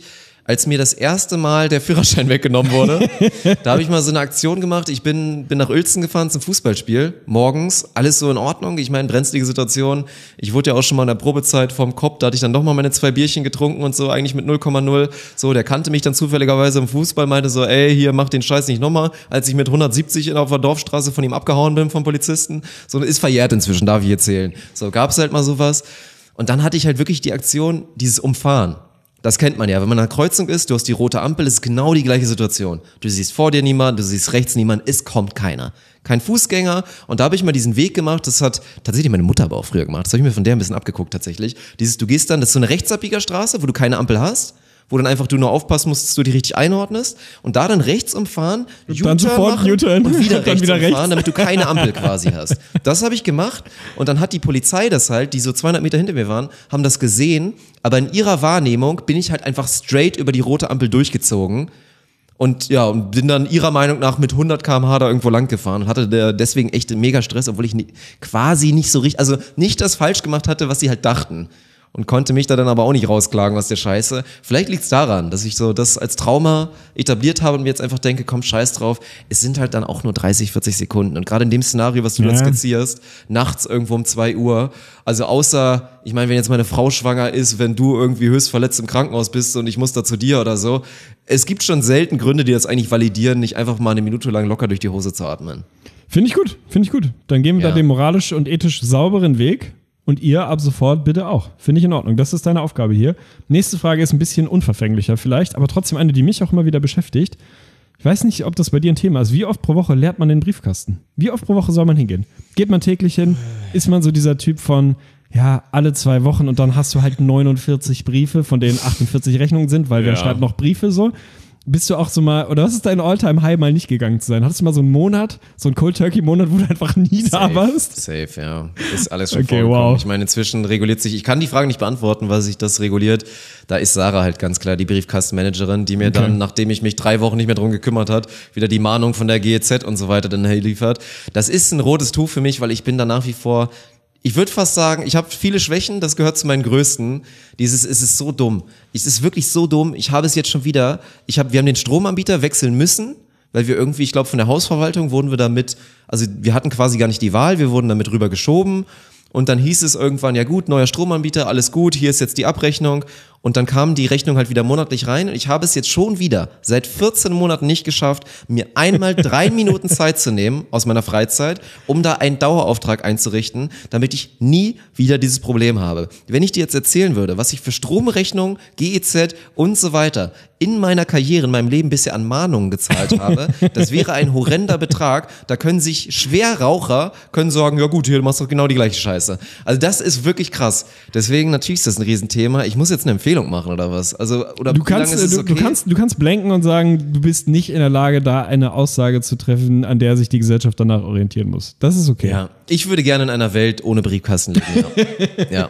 Speaker 4: als mir das erste Mal der Führerschein weggenommen wurde. Da habe ich mal so eine Aktion gemacht. Ich bin nach Uelzen gefahren zum Fußballspiel. Morgens, alles so in Ordnung. Ich meine, brenzlige Situation. Ich wurde ja auch schon mal in der Probezeit vom Kopf. Da hatte ich dann doch mal meine 2 Bierchen getrunken und so, eigentlich mit 0,0. So, der kannte mich dann zufälligerweise im Fußball, meinte so, ey, hier, mach den Scheiß nicht nochmal. Als ich mit 170 auf der Dorfstraße von ihm abgehauen bin vom Polizisten. So, ist verjährt inzwischen, darf ich erzählen. So, gab's halt mal sowas. Und dann hatte ich halt wirklich die Aktion, dieses Umfahren. Das kennt man ja, wenn man an der Kreuzung ist, du hast die rote Ampel, ist genau die gleiche Situation. Du siehst vor dir niemand, du siehst rechts niemand, es kommt keiner. Kein Fußgänger. Und da habe ich mal diesen Weg gemacht, das hat tatsächlich meine Mutter aber auch früher gemacht, das habe ich mir von der ein bisschen abgeguckt tatsächlich. Du gehst dann, das ist so eine Rechtsabbiegerstraße, wo du keine Ampel hast, wo dann einfach du nur aufpassen musst, dass du die richtig einordnest und da dann rechts umfahren,
Speaker 5: dann sofort U-Turn
Speaker 4: und wieder
Speaker 5: dann
Speaker 4: rechts
Speaker 5: wieder
Speaker 4: umfahren,
Speaker 5: rechts.
Speaker 4: damit du keine Ampel quasi hast. Das habe ich gemacht und dann hat die Polizei das halt, die so 200 Meter hinter mir waren, haben das gesehen, aber in ihrer Wahrnehmung bin ich halt einfach straight über die rote Ampel durchgezogen und ja, und bin dann ihrer Meinung nach mit 100 km/h da irgendwo lang gefahren und hatte deswegen echt mega Stress, obwohl ich quasi nicht so richtig, also nicht das falsch gemacht hatte, was sie halt dachten. Und konnte mich da dann aber auch nicht rausklagen aus der Scheiße. Vielleicht liegt's daran, dass ich so das als Trauma etabliert habe und mir jetzt einfach denke, komm, scheiß drauf. Es sind halt dann auch nur 30, 40 Sekunden. Und gerade in dem Szenario, was du dann skizzierst, nachts irgendwo um 2 Uhr, also außer, ich meine, wenn jetzt meine Frau schwanger ist, wenn du irgendwie höchst verletzt im Krankenhaus bist und ich muss da zu dir oder so, es gibt schon selten Gründe, die das eigentlich validieren, nicht einfach mal eine Minute lang locker durch die Hose zu atmen.
Speaker 5: Finde ich gut. Dann gehen wir da den moralisch und ethisch sauberen Weg. Und ihr ab sofort bitte auch. Finde ich in Ordnung. Das ist deine Aufgabe hier. Nächste Frage ist ein bisschen unverfänglicher vielleicht, aber trotzdem eine, die mich auch immer wieder beschäftigt. Ich weiß nicht, ob das bei dir ein Thema ist. Wie oft pro Woche leert man den Briefkasten? Wie oft pro Woche soll man hingehen? Geht man täglich hin? Ist man so dieser Typ von, ja, alle 2 Wochen und dann hast du halt 49 Briefe, von denen 48 Rechnungen sind, weil wer schreibt noch Briefe so? Bist du auch so mal, oder was ist dein All-Time-High, mal nicht gegangen zu sein? Hattest du mal so einen Monat, so einen Cold-Turkey-Monat, wo du einfach nie da warst?
Speaker 4: Safe, ja. Ist alles schon
Speaker 5: Okay,
Speaker 4: vorgekommen.
Speaker 5: wow.
Speaker 4: Ich meine, inzwischen reguliert sich, ich kann die Frage nicht beantworten, was sich das reguliert. Da ist Sarah halt ganz klar die Briefkastenmanagerin, die mir dann, nachdem ich mich 3 Wochen nicht mehr drum gekümmert hat, wieder die Mahnung von der GEZ und so weiter dann liefert. Das ist ein rotes Tuch für mich, weil ich bin da nach wie vor, ich würde fast sagen, ich habe viele Schwächen, das gehört zu meinen größten. Es ist so dumm. Es ist wirklich so dumm. Ich habe es jetzt schon wieder. Wir haben den Stromanbieter wechseln müssen, weil wir irgendwie, ich glaube, von der Hausverwaltung wurden wir damit, also wir hatten quasi gar nicht die Wahl, wir wurden damit rüber geschoben. Und dann hieß es irgendwann, ja gut, neuer Stromanbieter, alles gut, hier ist jetzt die Abrechnung. Und dann kam die Rechnung halt wieder monatlich rein. Und ich habe es jetzt schon wieder seit 14 Monaten nicht geschafft, mir einmal 3 Minuten Zeit zu nehmen aus meiner Freizeit, um da einen Dauerauftrag einzurichten, damit ich nie wieder dieses Problem habe. Wenn ich dir jetzt erzählen würde, was ich für Stromrechnung, GEZ und so weiter in meiner Karriere, in meinem Leben bisher an Mahnungen gezahlt habe, das wäre ein horrender Betrag. Da können sich Schwerraucher sagen, ja gut, hier, du machst doch genau die gleiche Scheiße. Also das ist wirklich krass. Deswegen, natürlich ist das ein Riesenthema. Ich muss jetzt eine Empfehlung machen oder was? Also, oder
Speaker 5: Du kannst,
Speaker 4: wie lange ist es okay?
Speaker 5: du kannst blenken und sagen, du bist nicht in der Lage, da eine Aussage zu treffen, an der sich die Gesellschaft danach orientieren muss. Das ist okay.
Speaker 4: Ja, ich würde gerne in einer Welt ohne Briefkasten leben. Ja.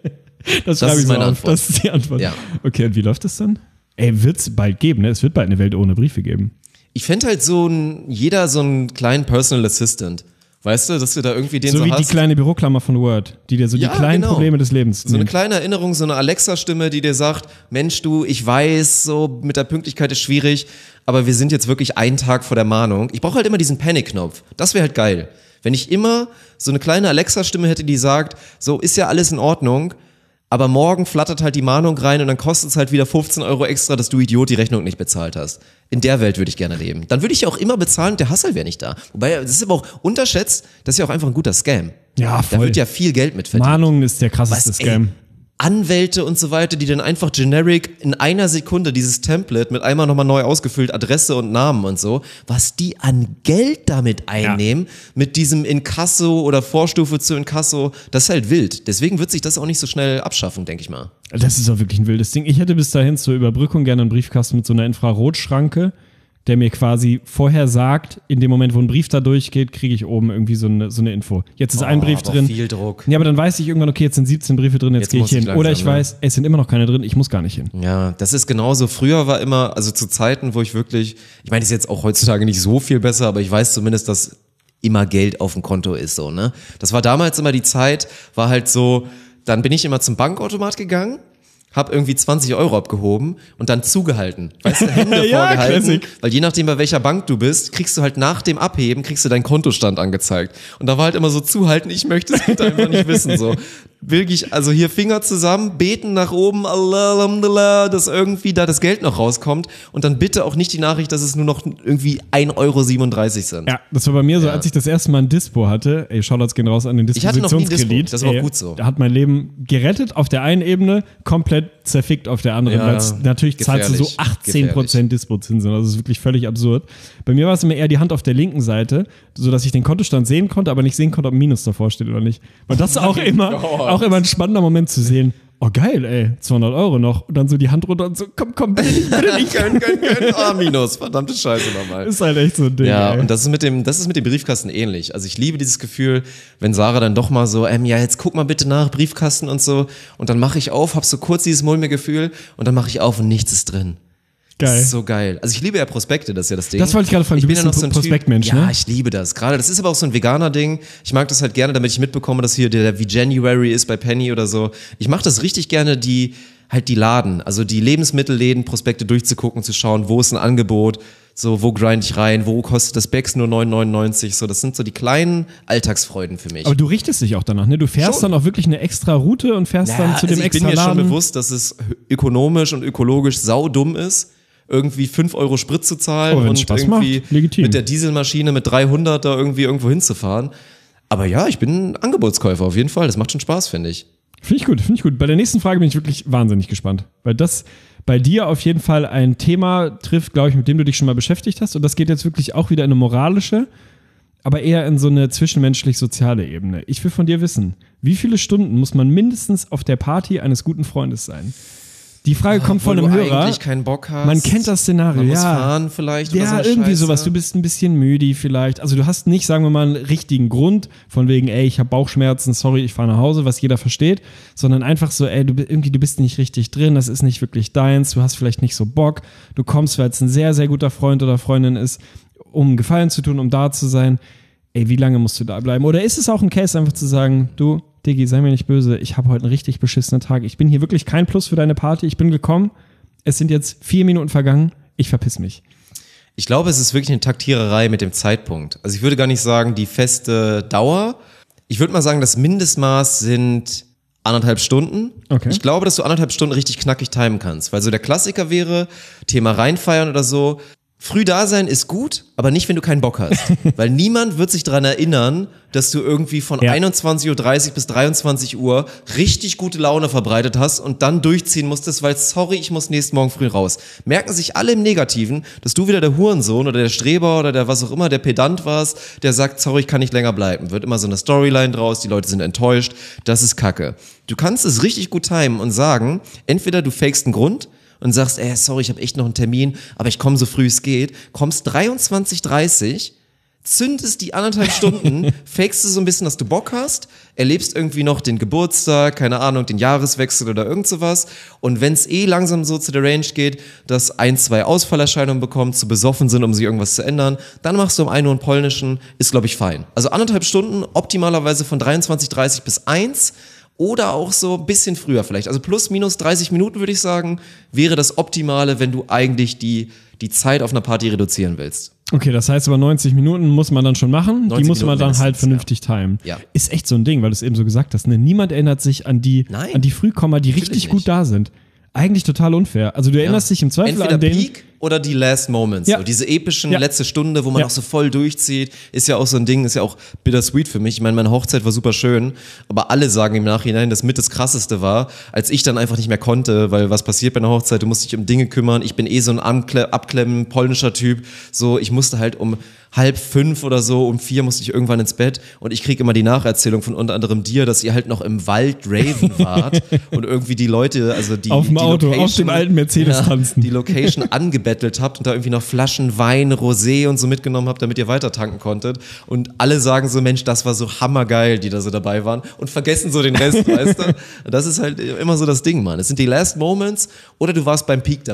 Speaker 5: Das schreibe ich
Speaker 4: ist
Speaker 5: mal
Speaker 4: meine
Speaker 5: auf.
Speaker 4: Antwort.
Speaker 5: Das ist die Antwort.
Speaker 4: Ja.
Speaker 5: Okay, und wie läuft das dann? Ey, wird's bald geben, ne? Es wird bald eine Welt ohne Briefe geben.
Speaker 4: Ich fände halt jeder so einen kleinen Personal Assistant. Weißt du, dass du da irgendwie den so
Speaker 5: So wie
Speaker 4: hast.
Speaker 5: die kleine Büroklammer von Word, die dir so die
Speaker 4: Ja,
Speaker 5: kleinen
Speaker 4: genau.
Speaker 5: Probleme des Lebens
Speaker 4: So eine
Speaker 5: nimmt.
Speaker 4: kleine Erinnerung, so eine Alexa-Stimme, die dir sagt, Mensch du, ich weiß, so mit der Pünktlichkeit ist schwierig, aber wir sind jetzt wirklich einen Tag vor der Mahnung. Ich brauche halt immer diesen Panic-Knopf. Das wäre halt geil. Wenn ich immer so eine kleine Alexa-Stimme hätte, die sagt, so ist ja alles in Ordnung, aber morgen flattert halt die Mahnung rein und dann kostet es halt wieder 15 € extra, dass du Idiot die Rechnung nicht bezahlt hast. In der Welt würde ich gerne leben. Dann würde ich ja auch immer bezahlen und der Hassel wäre nicht da. Wobei, das ist aber auch unterschätzt, das ist ja auch einfach ein guter Scam.
Speaker 5: Ja, voll.
Speaker 4: Da wird ja viel Geld mit verdient.
Speaker 5: Mahnungen ist der krasseste Scam.
Speaker 4: Anwälte und so weiter, die dann einfach generic in einer Sekunde dieses Template mit einmal nochmal neu ausgefüllt, Adresse und Namen und so, was die an Geld damit einnehmen, mit diesem Inkasso oder Vorstufe zu Inkasso, das ist halt wild. Deswegen wird sich das auch nicht so schnell abschaffen, denke ich mal.
Speaker 5: Das ist auch wirklich ein wildes Ding. Ich hätte bis dahin zur Überbrückung gerne einen Briefkasten mit so einer Infrarotschranke, der mir quasi vorher sagt, in dem Moment, wo ein Brief da durchgeht, kriege ich oben irgendwie so eine Info. Jetzt ist ein Brief
Speaker 4: aber
Speaker 5: drin.
Speaker 4: viel Druck.
Speaker 5: Ja, aber dann weiß ich irgendwann, okay, jetzt sind 17 Briefe drin, jetzt gehe ich
Speaker 4: muss ich
Speaker 5: hin.
Speaker 4: langsam,
Speaker 5: Oder ich
Speaker 4: ne?
Speaker 5: weiß, es sind immer noch keine drin, ich muss gar nicht hin.
Speaker 4: Ja, das ist genauso. Früher war immer, also zu Zeiten, wo ich wirklich, ich meine, das ist jetzt auch heutzutage nicht so viel besser, aber ich weiß zumindest, dass immer Geld auf dem Konto ist, so, ne? Das war damals immer die Zeit, war halt so, dann bin ich immer zum Bankautomat gegangen, hab irgendwie 20 Euro abgehoben und dann zugehalten. Weißt du, Hände
Speaker 5: Ja,
Speaker 4: vorgehalten.
Speaker 5: Classic.
Speaker 4: Weil je nachdem, bei welcher Bank du bist, kriegst du halt nach dem Abheben, kriegst du deinen Kontostand angezeigt. Und da war halt immer so zuhalten, ich möchte es bitte einfach nicht wissen, so. Wirklich, also hier Finger zusammen, beten nach oben, Allah, Alhamdulillah, dass irgendwie da das Geld noch rauskommt und dann bitte auch nicht die Nachricht, dass es nur noch irgendwie 1,37 € sind.
Speaker 5: Ja, das war bei mir so, als ich das erste Mal ein Dispo hatte. Ey, Shoutouts gehen raus an den
Speaker 4: Ich hatte noch nie ein
Speaker 5: Dispositionskredit.
Speaker 4: Dispo, das war auch gut so.
Speaker 5: Da hat mein Leben gerettet auf der einen Ebene, komplett zerfickt auf der anderen.
Speaker 4: Ja,
Speaker 5: Weil natürlich zahlst du so
Speaker 4: gefährlich.
Speaker 5: 18% Dispozinsen. Also das ist wirklich völlig absurd. Bei mir war es immer eher die Hand auf der linken Seite, sodass ich den Kontostand sehen konnte, aber nicht sehen konnte, ob ein Minus davor steht oder nicht. Weil das ist auch immer ein spannender Moment zu sehen. Oh geil, ey, 200 Euro noch. Und dann so die Hand runter und so, komm, bitte nicht.
Speaker 4: Gönn. Ah, Minus, verdammte Scheiße nochmal.
Speaker 5: Ist halt echt so ein Ding,
Speaker 4: Ja,
Speaker 5: ey.
Speaker 4: und das ist mit dem Briefkasten ähnlich. Also ich liebe dieses Gefühl, wenn Sarah dann doch mal so, ja, jetzt guck mal bitte nach, Briefkasten und so. Und dann mache ich auf, hab so kurz dieses mulmige Gefühl und dann mache ich auf und nichts ist drin.
Speaker 5: Geil.
Speaker 4: Das ist so geil. Also ich liebe ja Prospekte, das ist ja das Ding.
Speaker 5: Das wollte ich gerade fragen,
Speaker 4: Ich
Speaker 5: du
Speaker 4: bin
Speaker 5: bist
Speaker 4: ja noch
Speaker 5: ein
Speaker 4: so ein
Speaker 5: Prospektmensch,
Speaker 4: Typ,
Speaker 5: ne?
Speaker 4: Ja, ich liebe das. Gerade, das ist aber auch so ein Veganer-Ding. Ich mag das halt gerne, damit ich mitbekomme, dass hier der Veganuary ist bei Penny oder so. Ich mache das richtig gerne, die Laden, also die Lebensmittelläden, Prospekte durchzugucken, zu schauen, wo ist ein Angebot, so, wo grind ich rein, wo kostet das Becks nur 9,99, so, das sind so die kleinen Alltagsfreuden für mich.
Speaker 5: Aber du richtest dich auch danach, ne? Du fährst
Speaker 4: Schon.
Speaker 5: dann auch wirklich eine extra Route und fährst dann zu dem
Speaker 4: ich
Speaker 5: extra
Speaker 4: bin mir
Speaker 5: Laden.
Speaker 4: schon bewusst, dass es ökonomisch und ökologisch saudumm ist, irgendwie 5 € Sprit zu zahlen
Speaker 5: Aber wenn's
Speaker 4: und
Speaker 5: Spaß
Speaker 4: irgendwie
Speaker 5: macht, legitim.
Speaker 4: mit der Dieselmaschine mit 300 da irgendwie irgendwo hinzufahren. Aber ja, ich bin ein Angebotskäufer auf jeden Fall. Das macht schon Spaß, finde ich.
Speaker 5: Finde ich gut. Bei der nächsten Frage bin ich wirklich wahnsinnig gespannt. Weil das bei dir auf jeden Fall ein Thema trifft, glaube ich, mit dem du dich schon mal beschäftigt hast. Und das geht jetzt wirklich auch wieder in eine moralische, aber eher in so eine zwischenmenschlich-soziale Ebene. Ich will von dir wissen, wie viele Stunden muss man mindestens auf der Party eines guten Freundes sein? Die Frage kommt von
Speaker 4: Obwohl
Speaker 5: einem
Speaker 4: du
Speaker 5: Hörer.
Speaker 4: eigentlich keinen Bock hast.
Speaker 5: Man kennt das Szenario,
Speaker 4: Man muss
Speaker 5: ja.
Speaker 4: fahren vielleicht oder so
Speaker 5: Ja,
Speaker 4: eine
Speaker 5: irgendwie
Speaker 4: Scheiße.
Speaker 5: sowas. Du bist ein bisschen müde vielleicht. Also du hast nicht, sagen wir mal, einen richtigen Grund von wegen, ey, ich habe Bauchschmerzen, sorry, ich fahre nach Hause, was jeder versteht, sondern einfach so, ey, du bist nicht richtig drin, das ist nicht wirklich deins, du hast vielleicht nicht so Bock, du kommst, weil es ein sehr, sehr guter Freund oder Freundin ist, um Gefallen zu tun, um da zu sein. Ey, wie lange musst du da bleiben? Oder ist es auch ein Case, einfach zu sagen, du, Diggi, sei mir nicht böse, ich habe heute einen richtig beschissenen Tag. Ich bin hier wirklich kein Plus für deine Party, ich bin gekommen, es sind jetzt 4 Minuten vergangen, ich verpiss mich.
Speaker 4: Ich glaube, es ist wirklich eine Taktiererei mit dem Zeitpunkt. Also ich würde gar nicht sagen, die feste Dauer. Ich würde mal sagen, das Mindestmaß sind 1,5 Stunden.
Speaker 5: Okay.
Speaker 4: Ich glaube, dass du 1,5 Stunden richtig knackig timen kannst. Weil so der Klassiker wäre, Thema reinfeiern oder so. Früh da sein ist gut, aber nicht, wenn du keinen Bock hast. Weil niemand wird sich daran erinnern, dass du irgendwie von 21:30 Uhr bis 23 Uhr richtig gute Laune verbreitet hast und dann durchziehen musstest, weil sorry, ich muss nächsten Morgen früh raus. Merken sich alle im Negativen, dass du wieder der Hurensohn oder der Streber oder der was auch immer, der Pedant warst, der sagt, sorry, ich kann nicht länger bleiben. Wird immer so eine Storyline draus, die Leute sind enttäuscht, das ist Kacke. Du kannst es richtig gut timen und sagen, entweder du fakest einen Grund, und sagst, sorry, ich habe echt noch einen Termin, aber ich komme so früh es geht, kommst 23:30, zündest die 1,5 Stunden, fakest du so ein bisschen, dass du Bock hast, erlebst irgendwie noch den Geburtstag, keine Ahnung, den Jahreswechsel oder irgend sowas und wenn es langsam so zu der Range geht, dass 1, 2 Ausfallerscheinungen bekommt, zu besoffen sind, um sich irgendwas zu ändern, dann machst du um 1 Uhr einen polnischen, ist glaube ich fein. Also 1,5 Stunden, optimalerweise von 23:30 bis 1 oder auch so ein bisschen früher vielleicht. Also plus minus 30 Minuten würde ich sagen, wäre das Optimale, wenn du eigentlich die Zeit auf einer Party reduzieren willst.
Speaker 5: Okay, das heißt aber 90 Minuten muss man dann schon machen, die
Speaker 4: 90
Speaker 5: muss man
Speaker 4: Minuten
Speaker 5: dann halt
Speaker 4: mindestens,
Speaker 5: vernünftig timen.
Speaker 4: Ja.
Speaker 5: Ist echt so ein Ding, weil du es eben so gesagt hast, ne? Niemand erinnert sich an die Frühkommer, die
Speaker 4: Natürlich
Speaker 5: richtig
Speaker 4: nicht.
Speaker 5: gut da sind. Eigentlich total unfair. Also du erinnerst dich im Zweifel
Speaker 4: Entweder
Speaker 5: an den...
Speaker 4: Peak oder die Last Moments.
Speaker 5: Ja.
Speaker 4: So, diese epischen
Speaker 5: Ja.
Speaker 4: letzte Stunde, wo man
Speaker 5: Ja.
Speaker 4: auch so voll durchzieht, ist ja auch so ein Ding, ist ja auch bittersweet für mich. Ich meine, meine Hochzeit war super schön, aber alle sagen im Nachhinein, dass mit das Krasseste war, als ich dann einfach nicht mehr konnte, weil was passiert bei einer Hochzeit, du musst dich um Dinge kümmern. Ich bin so ein abklemmen polnischer Typ. So, ich musste halt um 4:30 oder so, um 4 musste ich irgendwann ins Bett und ich kriege immer die Nacherzählung von unter anderem dir, dass ihr halt noch im Wald raven wart und irgendwie die Leute, also die
Speaker 5: Auf dem
Speaker 4: die
Speaker 5: Auto,
Speaker 4: Location,
Speaker 5: auf dem alten Mercedes tanzen.
Speaker 4: die Location angebettelt habt und da irgendwie noch Flaschen Wein, Rosé und so mitgenommen habt, damit ihr weiter tanken konntet und alle sagen so, Mensch, das war so hammergeil, die da so dabei waren und vergessen so den Rest, weißt du? Das ist halt immer so das Ding, Mann. Es sind die Last Moments oder du warst beim Peak dabei.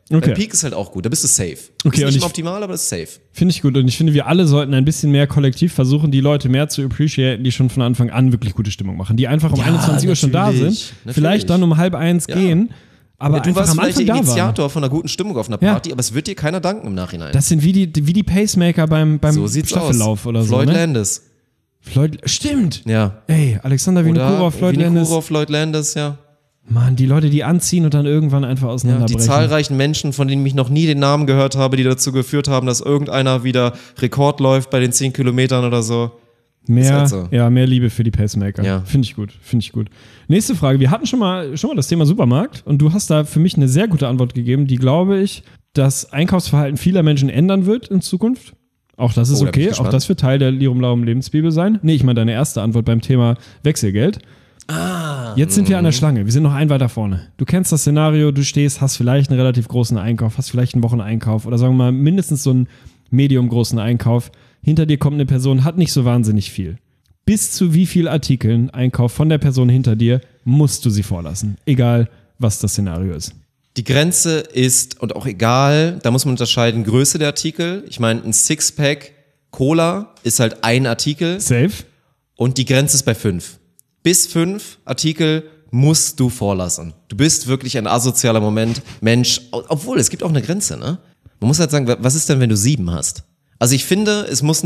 Speaker 5: Okay.
Speaker 4: Bei Peak ist halt auch gut, da bist du safe.
Speaker 5: Okay,
Speaker 4: ist
Speaker 5: und
Speaker 4: nicht
Speaker 5: ich-
Speaker 4: optimal, aber ist safe.
Speaker 5: Finde ich gut. Und ich finde, wir alle sollten ein bisschen mehr kollektiv versuchen, die Leute mehr zu appreciaten, die schon von Anfang an wirklich gute Stimmung machen. Die einfach um 21 Uhr schon da sind.
Speaker 4: natürlich.
Speaker 5: Vielleicht dann um 12:30 gehen. Aber
Speaker 4: Du
Speaker 5: einfach
Speaker 4: warst
Speaker 5: am
Speaker 4: vielleicht
Speaker 5: Anfang
Speaker 4: der
Speaker 5: da waren.
Speaker 4: Initiator von einer guten Stimmung auf einer
Speaker 5: Ja.
Speaker 4: Party, aber es wird dir keiner danken im Nachhinein.
Speaker 5: Das sind wie die Pacemaker beim
Speaker 4: so sieht's
Speaker 5: Staffellauf
Speaker 4: aus.
Speaker 5: oder
Speaker 4: Floyd
Speaker 5: so. Ne?
Speaker 4: Landis.
Speaker 5: Stimmt.
Speaker 4: Ja.
Speaker 5: Ey, Alexander Vinokurov, Floyd Landis.
Speaker 4: Vinokurov, Floyd Landis, ja.
Speaker 5: Mann, die Leute, die anziehen und dann irgendwann einfach
Speaker 4: Ja,
Speaker 5: auseinanderbrechen.
Speaker 4: die zahlreichen Menschen, von denen ich noch nie den Namen gehört habe, die dazu geführt haben, dass irgendeiner wieder Rekord läuft bei den 10 Kilometern oder so.
Speaker 5: Mehr,
Speaker 4: Ist halt so.
Speaker 5: ja, mehr Liebe für die Pacemaker.
Speaker 4: Ja.
Speaker 5: Finde ich gut. Nächste Frage. Wir hatten schon mal das Thema Supermarkt und du hast da für mich eine sehr gute Antwort gegeben, die, glaube ich, das Einkaufsverhalten vieler Menschen ändern wird in Zukunft. Auch das ist
Speaker 4: Oh, da bin ich
Speaker 5: okay.
Speaker 4: gespannt.
Speaker 5: Auch das wird Teil der Lirum Larum Lebensbibel sein. Nee, ich meine deine erste Antwort beim Thema Wechselgeld. Jetzt sind wir an der Schlange. Wir sind noch ein weiter vorne. Du kennst das Szenario, du stehst, hast vielleicht einen relativ großen Einkauf, hast vielleicht einen Wocheneinkauf oder sagen wir mal mindestens so einen medium großen Einkauf. Hinter dir kommt eine Person, hat nicht so wahnsinnig viel. Bis zu wie viel Artikeln Einkauf von der Person hinter dir musst du sie vorlassen. Egal, was das Szenario ist.
Speaker 4: Die Grenze ist, und auch egal, da muss man unterscheiden, Größe der Artikel. Ich meine, ein Sixpack Cola ist halt ein Artikel
Speaker 5: Safe?
Speaker 4: und die Grenze ist bei 5. Bis 5 Artikel musst du vorlassen. Du bist wirklich ein asozialer Mensch, obwohl es gibt auch eine Grenze, ne? Man muss halt sagen, was ist denn, wenn du 7 hast? Also ich finde, es muss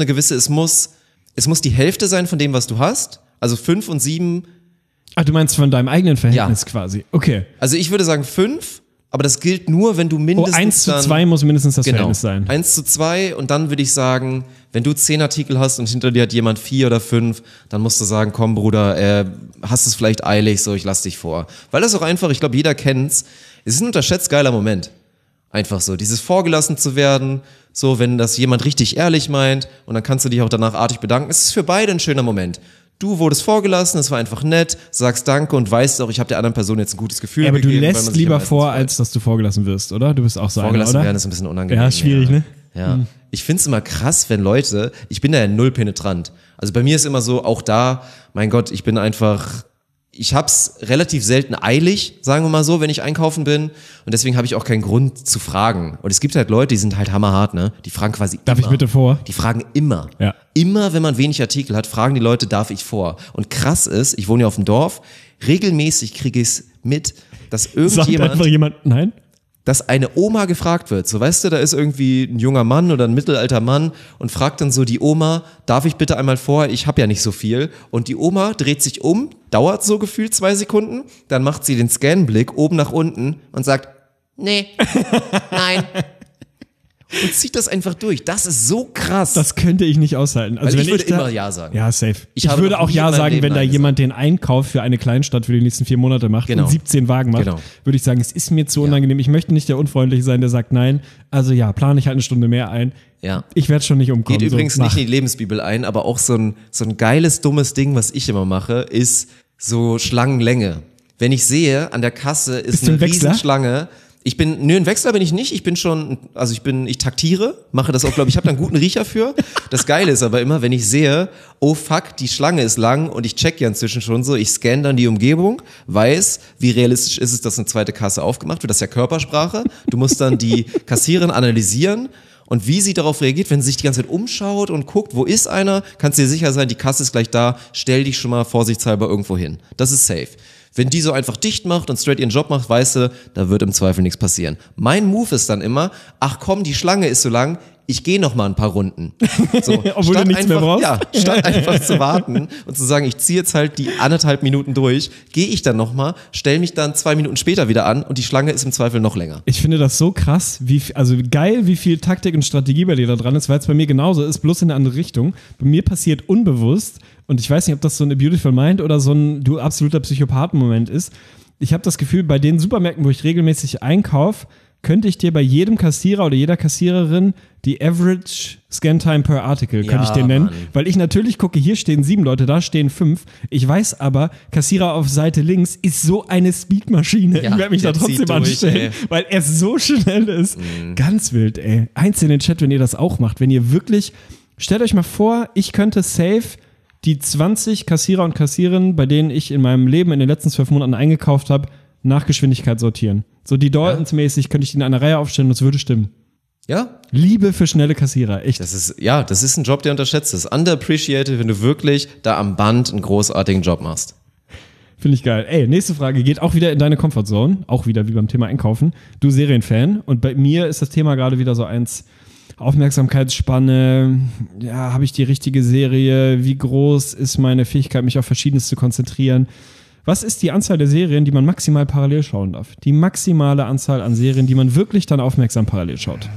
Speaker 4: die Hälfte sein von dem, was du hast. Also 5 und 7.
Speaker 5: Ach, du meinst von deinem eigenen Verhältnis quasi. Okay.
Speaker 4: Also ich würde sagen 5, aber das gilt nur, wenn du mindestens
Speaker 5: 1 zu
Speaker 4: dann,
Speaker 5: 2 muss mindestens das
Speaker 4: genau,
Speaker 5: Verhältnis sein.
Speaker 4: 1 zu 2 und dann würde ich sagen, wenn du 10 Artikel hast und hinter dir hat jemand 4 oder 5, dann musst du sagen, komm Bruder, hast es vielleicht eilig, so ich lass dich vor. Weil das auch einfach, ich glaube jeder kennt's, es ist ein unterschätzt geiler Moment. Einfach so, dieses vorgelassen zu werden, so wenn das jemand richtig ehrlich meint und dann kannst du dich auch danach artig bedanken. Es ist für beide ein schöner Moment. Du wurdest vorgelassen, es war einfach nett, sagst Danke und weißt auch, ich habe der anderen Person jetzt ein gutes Gefühl
Speaker 5: Ja, aber du
Speaker 4: gegeben. weil man
Speaker 5: lässt
Speaker 4: sich
Speaker 5: lieber
Speaker 4: meistens
Speaker 5: vor,
Speaker 4: freut.
Speaker 5: als dass du vorgelassen wirst, oder? Du bist auch so einer,
Speaker 4: Vorgelassen
Speaker 5: oder?
Speaker 4: werden ist ein bisschen unangenehm.
Speaker 5: Ja, schwierig, ne?
Speaker 4: Ja. Ich find's immer krass, wenn Leute, ich bin da ja null penetrant. Also bei mir ist immer so, auch da, mein Gott, ich hab's relativ selten eilig, sagen wir mal so, wenn ich einkaufen bin. Und deswegen habe ich auch keinen Grund zu fragen. Und es gibt halt Leute, die sind halt hammerhart, ne? Die fragen quasi
Speaker 5: Darf
Speaker 4: immer.
Speaker 5: ich bitte vor?
Speaker 4: Die fragen immer.
Speaker 5: Ja.
Speaker 4: Immer, wenn man wenig Artikel hat, fragen die Leute, darf ich vor? Und krass ist, ich wohne ja auf dem Dorf, regelmäßig kriege ich es mit, dass
Speaker 5: Sagt
Speaker 4: irgendjemand,
Speaker 5: einfach jemand, nein?
Speaker 4: dass eine Oma gefragt wird. So, weißt du, da ist irgendwie ein junger Mann oder ein mittelalter Mann und fragt dann so die Oma, darf ich bitte einmal vor, ich habe ja nicht so viel. Und die Oma dreht sich um, dauert so gefühlt 2 Sekunden, dann macht sie den Scanblick oben nach unten und sagt, nee, nein. Und zieht das einfach durch. Das ist so krass.
Speaker 5: Das könnte ich nicht aushalten. Also
Speaker 4: Weil ich
Speaker 5: wenn
Speaker 4: würde
Speaker 5: da,
Speaker 4: immer Ja sagen.
Speaker 5: Ja, safe.
Speaker 4: Ich
Speaker 5: Ich
Speaker 4: habe
Speaker 5: würde
Speaker 4: noch
Speaker 5: auch
Speaker 4: nie
Speaker 5: Ja
Speaker 4: in meinem
Speaker 5: sagen,
Speaker 4: Leben
Speaker 5: wenn da
Speaker 4: Nein
Speaker 5: jemand den Einkauf für eine Kleinstadt für die nächsten 4 Monate macht
Speaker 4: Genau.
Speaker 5: und 17 Wagen macht,
Speaker 4: Genau.
Speaker 5: würde ich sagen, es ist mir zu unangenehm. Ich möchte nicht der Unfreundliche sein, der sagt nein. Also ja, plane ich halt eine Stunde mehr ein.
Speaker 4: Ja.
Speaker 5: Ich werde schon nicht umkommen.
Speaker 4: Geht übrigens
Speaker 5: so,
Speaker 4: nicht
Speaker 5: mach.
Speaker 4: in die Lebensbibel ein, aber auch so ein geiles, dummes Ding, was ich immer mache, ist so Schlangenlänge. Wenn ich sehe, an der Kasse ist
Speaker 5: Bist du
Speaker 4: eine
Speaker 5: ein Wechsler?
Speaker 4: Riesenschlange. Ein Wechsler bin ich nicht. Ich taktiere, mache das auch, glaube ich, habe da einen guten Riecher für. Das Geile ist aber immer, wenn ich sehe, oh fuck, die Schlange ist lang und ich check ja inzwischen schon so, ich scanne dann die Umgebung, weiß, wie realistisch ist es, dass eine zweite Kasse aufgemacht wird. Das ist ja Körpersprache. Du musst dann die Kassiererin analysieren. Und wie sie darauf reagiert, wenn sie sich die ganze Zeit umschaut und guckt, wo ist einer, kannst du dir sicher sein, die Kasse ist gleich da, stell dich schon mal vorsichtshalber irgendwo hin. Das ist safe. Wenn die so einfach dicht macht und straight ihren Job macht, weißt du, da wird im Zweifel nichts passieren. Mein Move ist dann immer, ach komm, die Schlange ist so lang, ich gehe noch mal ein paar Runden. So,
Speaker 5: Obwohl du nichts mehr brauchst?
Speaker 4: Ja, statt einfach zu warten und zu sagen, ich ziehe jetzt halt die 1,5 Minuten durch, gehe ich dann noch mal, stell mich dann 2 Minuten später wieder an und die Schlange ist im Zweifel noch länger.
Speaker 5: Ich finde das so krass, also geil, wie viel Taktik und Strategie bei dir da dran ist, weil es bei mir genauso ist, bloß in eine andere Richtung. Bei mir passiert unbewusst, und ich weiß nicht, ob das so eine Beautiful Mind oder so ein du absoluter Psychopathen-Moment ist. Ich habe das Gefühl, bei den Supermärkten, wo ich regelmäßig einkaufe, könnte ich dir bei jedem Kassierer oder jeder Kassiererin die Average Scan Time per Article, könnte ich den nennen.
Speaker 4: Mann.
Speaker 5: Weil ich natürlich gucke, hier stehen 7 Leute, da stehen 5. Ich weiß aber, Kassierer auf Seite links ist so eine Speedmaschine.
Speaker 4: Ja,
Speaker 5: Ich werde mich da
Speaker 4: der
Speaker 5: trotzdem
Speaker 4: zieht durch,
Speaker 5: anstellen, weil er so schnell ist. Ganz wild, ey. Eins in den Chat, wenn ihr das auch macht. Wenn ihr wirklich, stellt euch mal vor, ich könnte safe die 20 Kassierer und Kassiererinnen, bei denen ich in meinem Leben in den letzten 12 Monaten eingekauft habe, nach Geschwindigkeit sortieren. So die Daltons-mäßig könnte ich die in einer Reihe aufstellen und es würde stimmen.
Speaker 4: Ja,
Speaker 5: Liebe für schnelle Kassierer, echt.
Speaker 4: das ist ein Job, der unterschätzt ist. Underappreciated, wenn du wirklich da am Band einen großartigen Job machst.
Speaker 5: Finde ich geil. Ey, nächste Frage geht auch wieder in deine Comfortzone. Auch wieder wie beim Thema Einkaufen. Du Serienfan. Und bei mir ist das Thema gerade wieder so eins: Aufmerksamkeitsspanne. Ja, habe ich die richtige Serie? Wie groß ist meine Fähigkeit, mich auf Verschiedenes zu konzentrieren? Was ist die Anzahl der Serien, die man maximal parallel schauen darf? Die maximale Anzahl an Serien, die man wirklich dann aufmerksam parallel schaut.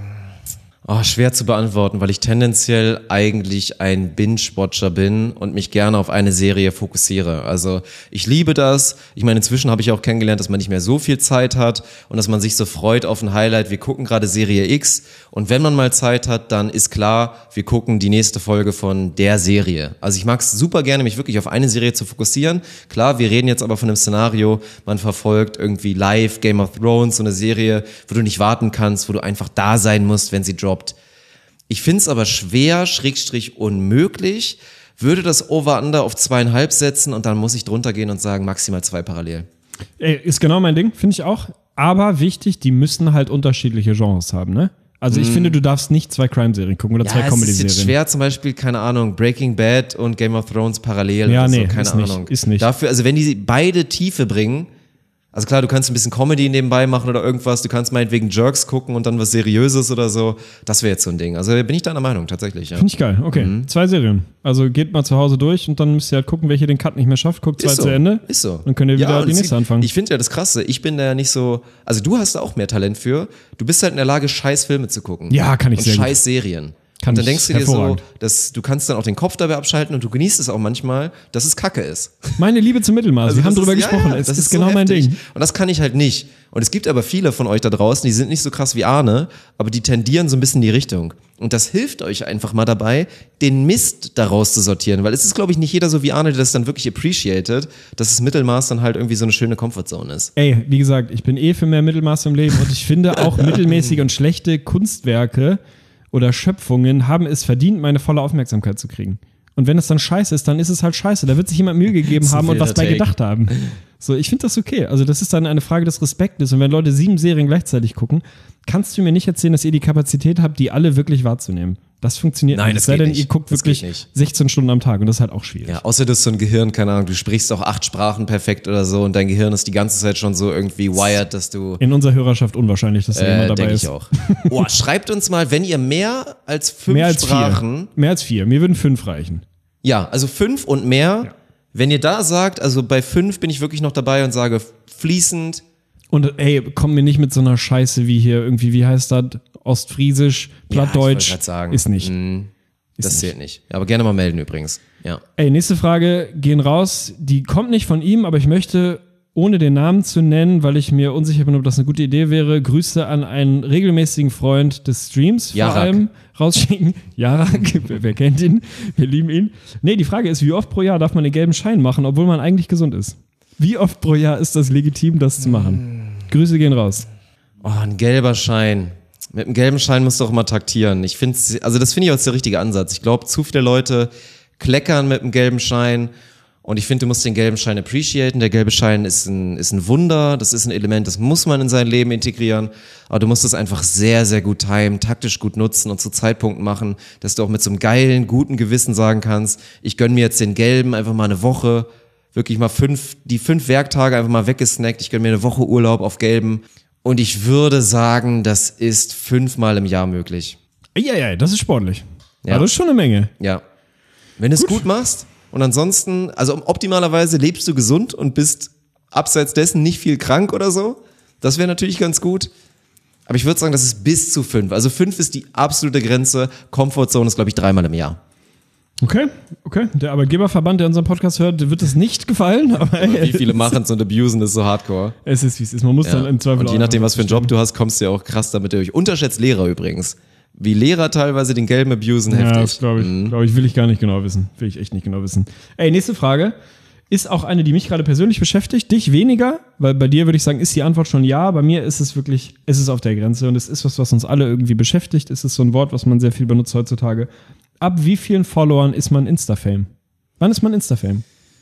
Speaker 4: Oh, schwer zu beantworten, weil ich tendenziell eigentlich ein Binge-Watcher bin und mich gerne auf eine Serie fokussiere. Also ich liebe das. Ich meine, inzwischen habe ich auch kennengelernt, dass man nicht mehr so viel Zeit hat und dass man sich so freut auf ein Highlight. Wir gucken gerade Serie X und wenn man mal Zeit hat, dann ist klar, wir gucken die nächste Folge von der Serie. Also ich mag es super gerne, mich wirklich auf eine Serie zu fokussieren. Klar, wir reden jetzt aber von einem Szenario, man verfolgt irgendwie live Game of Thrones, so eine Serie, wo du nicht warten kannst, wo du einfach da sein musst, wenn sie droppt. Ich finde es aber schwer, / unmöglich, würde das Over-Under auf 2,5 setzen und dann muss ich drunter gehen und sagen, maximal 2 parallel.
Speaker 5: Ey, ist genau mein Ding, finde ich auch. Aber wichtig, die müssen halt unterschiedliche Genres haben, ne? Also ich finde, du darfst nicht 2 Crime-Serien gucken oder 2 Comedy-Serien.
Speaker 4: Es ist jetzt schwer, zum Beispiel, keine Ahnung, Breaking Bad und Game of Thrones parallel
Speaker 5: Ja,
Speaker 4: oder so,
Speaker 5: nee,
Speaker 4: keine
Speaker 5: ist
Speaker 4: Ahnung.
Speaker 5: nicht, ist nicht.
Speaker 4: Dafür, also wenn die beide Tiefe bringen, also klar, du kannst ein bisschen Comedy nebenbei machen oder irgendwas, du kannst meinetwegen Jerks gucken und dann was Seriöses oder so, das wäre jetzt so ein Ding. Also bin ich deiner Meinung, tatsächlich. Ja.
Speaker 5: Finde ich geil, okay. 2 Serien. Also geht mal zu Hause durch und dann müsst ihr halt gucken, welche den Cut nicht mehr schafft, guckt 2
Speaker 4: Ist so,
Speaker 5: zu Ende.
Speaker 4: Ist so.
Speaker 5: Dann könnt ihr wieder die nächste anfangen.
Speaker 4: Ich finde ja das Krasse, ich bin da ja nicht so, also du hast da auch mehr Talent für, du bist halt in der Lage, scheiß Filme zu gucken.
Speaker 5: Ja, kann ich
Speaker 4: und
Speaker 5: sehr gut.
Speaker 4: scheiß Serien.
Speaker 5: Kann
Speaker 4: und dann
Speaker 5: ich
Speaker 4: denkst du dir so,
Speaker 5: hervorragend.
Speaker 4: dass du kannst dann auch den Kopf dabei abschalten und du genießt es auch manchmal, dass es Kacke ist.
Speaker 5: Meine Liebe zum Mittelmaß,
Speaker 4: Also
Speaker 5: wir haben
Speaker 4: das
Speaker 5: drüber
Speaker 4: ist-
Speaker 5: gesprochen,
Speaker 4: ja,
Speaker 5: es
Speaker 4: das
Speaker 5: ist
Speaker 4: so
Speaker 5: genau mein
Speaker 4: heftig.
Speaker 5: Ding.
Speaker 4: Und das kann ich halt nicht. Und es gibt aber viele von euch da draußen, die sind nicht so krass wie Arne, aber die tendieren so ein bisschen in die Richtung. Und das hilft euch einfach mal dabei, den Mist daraus zu sortieren. Weil es ist, glaube ich, nicht jeder so wie Arne, der das dann wirklich appreciated, dass das Mittelmaß dann halt irgendwie so eine schöne Comfortzone ist.
Speaker 5: Ey, wie gesagt, ich bin für mehr Mittelmaß im Leben und ich finde auch mittelmäßige und schlechte Kunstwerke oder Schöpfungen haben es verdient, meine volle Aufmerksamkeit zu kriegen. Und wenn es dann scheiße ist, dann ist es halt scheiße. Da wird sich jemand Mühe gegeben haben und was bei gedacht haben. So, ich finde das okay. Also das ist dann eine Frage des Respektes. Und wenn Leute 7 Serien gleichzeitig gucken, kannst du mir nicht erzählen, dass ihr die Kapazität habt, die alle wirklich wahrzunehmen. Das funktioniert
Speaker 4: Nein,
Speaker 5: nicht.
Speaker 4: das
Speaker 5: Es sei
Speaker 4: geht
Speaker 5: denn,
Speaker 4: nicht.
Speaker 5: ihr guckt
Speaker 4: Das
Speaker 5: wirklich
Speaker 4: geht nicht.
Speaker 5: 16 Stunden am Tag und das ist halt auch schwierig.
Speaker 4: Ja, außer du hast so ein Gehirn, keine Ahnung, du sprichst auch 8 Sprachen perfekt oder so und dein Gehirn ist die ganze Zeit schon so irgendwie wired, dass du...
Speaker 5: In unserer Hörerschaft unwahrscheinlich, dass da jemand dabei
Speaker 4: denke
Speaker 5: ist.
Speaker 4: ich auch. Oh, schreibt uns mal, wenn ihr mehr als 5
Speaker 5: Mehr als
Speaker 4: Sprachen...
Speaker 5: 4. Mehr als 4. Mir würden 5 reichen.
Speaker 4: Ja, also 5 und mehr.
Speaker 5: Ja.
Speaker 4: Wenn ihr da sagt, also bei 5 bin ich wirklich noch dabei und sage fließend.
Speaker 5: Und ey, komm mir nicht mit so einer Scheiße wie hier irgendwie, wie heißt das? Ostfriesisch, Plattdeutsch.
Speaker 4: ich wollte grad sagen.
Speaker 5: Ist nicht.
Speaker 4: Das
Speaker 5: nicht.
Speaker 4: zählt nicht. Aber gerne mal melden übrigens. Ja.
Speaker 5: Ey, nächste Frage, gehen raus. Die kommt nicht von ihm, aber ich möchte, ohne den Namen zu nennen, weil ich mir unsicher bin, ob das eine gute Idee wäre, Grüße an einen regelmäßigen Freund des Streams vor
Speaker 4: Jarak.
Speaker 5: allem rausschicken. Jarak, wer kennt ihn? Wir lieben ihn. Nee, die Frage ist, wie oft pro Jahr darf man den gelben Schein machen, obwohl man eigentlich gesund ist? Wie oft pro Jahr ist das legitim, das zu machen? Grüße gehen raus.
Speaker 4: Oh, ein gelber Schein. Mit einem gelben Schein musst du auch mal taktieren. Ich finde, also das finde ich auch der richtige Ansatz. Ich glaube, zu viele Leute kleckern mit einem gelben Schein. Und ich finde, du musst den gelben Schein appreciaten. Der gelbe Schein ist ein Wunder, das ist ein Element, das muss man in sein Leben integrieren. Aber du musst es einfach sehr, sehr gut timen, taktisch gut nutzen und zu Zeitpunkten machen, dass du auch mit so einem geilen, guten Gewissen sagen kannst, ich gönn mir jetzt den gelben einfach mal eine Woche, wirklich mal 5 Werktage einfach mal weggesnackt, ich gönn mir eine Woche Urlaub auf gelben. Und ich würde sagen, das ist 5-mal im Jahr möglich.
Speaker 5: Ja, das ist sportlich.
Speaker 4: Ja.
Speaker 5: Aber das ist schon eine Menge.
Speaker 4: Ja. Wenn du es gut machst und ansonsten, also optimalerweise lebst du gesund und bist abseits dessen nicht viel krank oder so, das wäre natürlich ganz gut. Aber ich würde sagen, das ist bis zu 5. Also 5 ist die absolute Grenze. Comfortzone ist, glaube ich, 3-mal im Jahr.
Speaker 5: Okay. Der Arbeitgeberverband, der unseren Podcast hört, wird es nicht gefallen. Aber
Speaker 4: Wie viele machen es und abusen das so hardcore.
Speaker 5: es ist, wie es ist. Man muss dann im Zweifel
Speaker 4: Und je
Speaker 5: auch
Speaker 4: nachdem,
Speaker 5: einfach
Speaker 4: was für einen Job du hast, kommst du ja auch krass damit durch. Unterschätzt Lehrer übrigens. Wie Lehrer teilweise den gelben abusen,
Speaker 5: Ja,
Speaker 4: heftig.
Speaker 5: das glaube ich, will ich gar nicht genau wissen. Will ich echt nicht genau wissen. Ey, nächste Frage. Ist auch eine, die mich gerade persönlich beschäftigt. Dich weniger, weil bei dir würde ich sagen, ist die Antwort schon ja. Bei mir ist es wirklich, es ist auf der Grenze und es ist was uns alle irgendwie beschäftigt. Es ist so ein Wort, was man sehr viel benutzt heutzutage. Ab wie vielen Followern ist man Insta-Fame? Wann ist man Insta-Fame?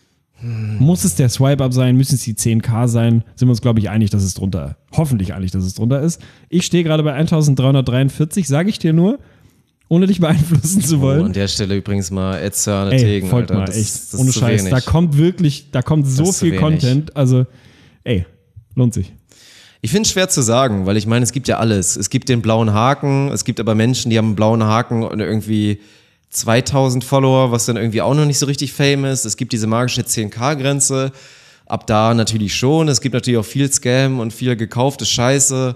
Speaker 5: Muss es der Swipe-Up sein? Müssen es die 10.000 sein? Sind wir uns, glaube ich, einig, dass es drunter, hoffentlich einig, dass es drunter ist. Ich stehe gerade bei 1343, sage ich dir nur, ohne dich beeinflussen zu wollen.
Speaker 4: An der Stelle übrigens mal Edsarne
Speaker 5: Ey,
Speaker 4: Tegen,
Speaker 5: folgt
Speaker 4: Alter.
Speaker 5: mal,
Speaker 4: Das,
Speaker 5: echt,
Speaker 4: das
Speaker 5: ohne
Speaker 4: ist zu
Speaker 5: Scheiß.
Speaker 4: wenig.
Speaker 5: Da kommt so
Speaker 4: Das ist zu
Speaker 5: viel
Speaker 4: wenig.
Speaker 5: Content, also, ey, lohnt sich.
Speaker 4: Ich finde es schwer zu sagen, weil ich meine, es gibt ja alles. Es gibt den blauen Haken, es gibt aber Menschen, die haben einen blauen Haken und irgendwie 2000 Follower, was dann irgendwie auch noch nicht so richtig Fame ist. Es gibt diese magische 10.000-Grenze. Ab da natürlich schon. Es gibt natürlich auch viel Scam und viel gekaufte Scheiße.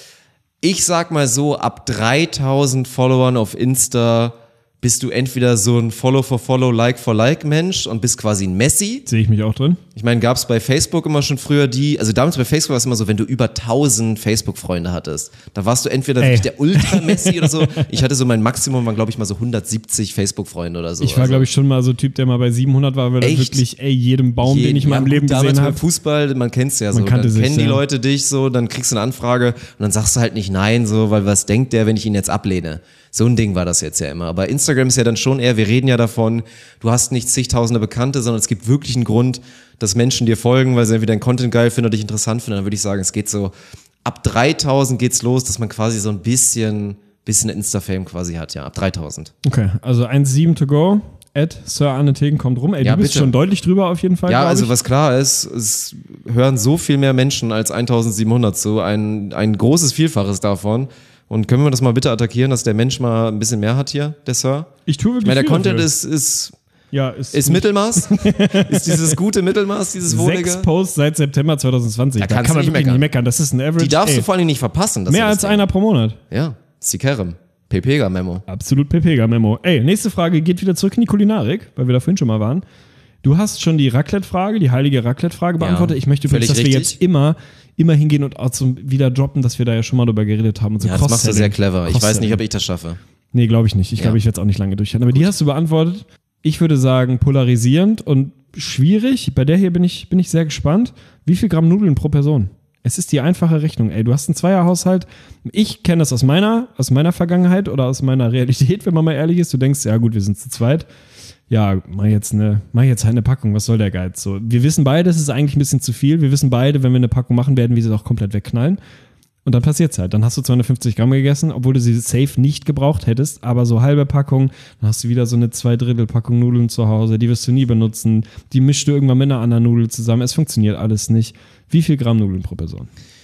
Speaker 4: Ich sag mal so, ab 3000 Followern auf Insta bist du entweder so ein Follow-for-Follow, Like-for-Like-Mensch und bist quasi ein Messi.
Speaker 5: Sehe ich mich auch drin.
Speaker 4: Ich meine, gab es bei Facebook immer schon früher also damals bei Facebook war es immer so, wenn du über 1000 Facebook-Freunde hattest, da warst du entweder wirklich der Ultra-Messi oder so. Ich hatte so mein Maximum, waren glaube ich mal so 170 Facebook-Freunde oder so.
Speaker 5: Ich war, glaube ich, schon mal so Typ, der mal bei 700 war, weil er wirklich, jedem Baum, den ich mal im Leben gesehen
Speaker 4: habe. Damals
Speaker 5: habe.
Speaker 4: beim Fußball, man kennt's ja so.
Speaker 5: kannte
Speaker 4: Dann
Speaker 5: sich,
Speaker 4: kennen die
Speaker 5: ja.
Speaker 4: Leute dich so, dann kriegst du eine Anfrage und dann sagst du halt nicht nein, so, weil was denkt der, wenn ich ihn jetzt ablehne? So ein Ding war das jetzt ja immer. Aber Instagram ist ja dann schon eher, wir reden ja davon, du hast nicht zigtausende Bekannte, sondern es gibt wirklich einen Grund, dass Menschen dir folgen, weil sie irgendwie deinen Content geil finden oder dich interessant finden. Dann würde ich sagen, es geht so, ab 3000 geht's los, dass man quasi so ein bisschen Insta-Fame quasi hat, ja, ab 3000.
Speaker 5: Okay, also 1,7 to go. Sir Arne Tegen kommt rum. Ey,
Speaker 4: Ja,
Speaker 5: du bist
Speaker 4: bitte.
Speaker 5: schon deutlich drüber auf jeden Fall.
Speaker 4: Ja,
Speaker 5: glaub
Speaker 4: also
Speaker 5: ich.
Speaker 4: was klar ist, es hören so viel mehr Menschen als 1700 zu, ein großes Vielfaches davon. Und können wir das mal bitte attackieren, dass der Mensch mal ein bisschen mehr hat hier, der Sir?
Speaker 5: Ich tue wirklich
Speaker 4: Ich meine, der
Speaker 5: viel
Speaker 4: Content
Speaker 5: dafür.
Speaker 4: ist
Speaker 5: ist
Speaker 4: Mittelmaß, ist dieses gute Mittelmaß, dieses wohlige.
Speaker 5: 6 Posts seit September 2020.
Speaker 4: Da
Speaker 5: Da
Speaker 4: kannst
Speaker 5: kann man
Speaker 4: du nicht
Speaker 5: wirklich nicht meckern. Das ist ein Average.
Speaker 4: Die darfst
Speaker 5: ey,
Speaker 4: du vor allem nicht verpassen. Das
Speaker 5: mehr
Speaker 4: ist
Speaker 5: als
Speaker 4: das Ding.
Speaker 5: einer pro Monat.
Speaker 4: Ja, Sikerem. Pepega-Memo.
Speaker 5: Absolut Pepega-Memo. Ey, nächste Frage geht wieder zurück in die Kulinarik, weil wir da vorhin schon mal waren. Du hast schon die Raclette-Frage, die heilige Raclette-Frage beantwortet. Ich möchte übrigens, dass
Speaker 4: völlig
Speaker 5: wir
Speaker 4: richtig.
Speaker 5: jetzt immer hingehen und auch wieder droppen, dass wir da ja schon mal drüber geredet haben. Und so
Speaker 4: Ja, das machst du
Speaker 5: Cross-Selling.
Speaker 4: sehr clever. Ich weiß nicht,
Speaker 5: Cross-Selling.
Speaker 4: ob ich das schaffe.
Speaker 5: Nee, glaube ich nicht. Ich glaube, ich werde es auch nicht lange durchhalten. Aber die hast du beantwortet. Ich würde sagen, polarisierend und schwierig. Bei der hier bin ich sehr gespannt. Wie viel Gramm Nudeln pro Person? Es ist die einfache Rechnung. Ey, du hast einen Zweierhaushalt. Ich kenne das aus meiner Vergangenheit oder aus meiner Realität, wenn man mal ehrlich ist. Du denkst, ja gut, wir sind zu zweit. Ja, mach jetzt eine Packung. Was soll der Geiz? So, wir wissen beide, es ist eigentlich ein bisschen zu viel. Wir wissen beide, wenn wir eine Packung machen, werden wir sie auch komplett wegknallen. Und dann passiert's halt. Dann hast du 250 Gramm gegessen, obwohl du sie safe nicht gebraucht hättest, aber so halbe Packung, dann hast du wieder so eine 2/3 Packung Nudeln zu Hause, die wirst du nie benutzen, die mischst du irgendwann mit einer anderen Nudel zusammen, es funktioniert alles nicht. Wie viel Gramm Nudeln pro Person?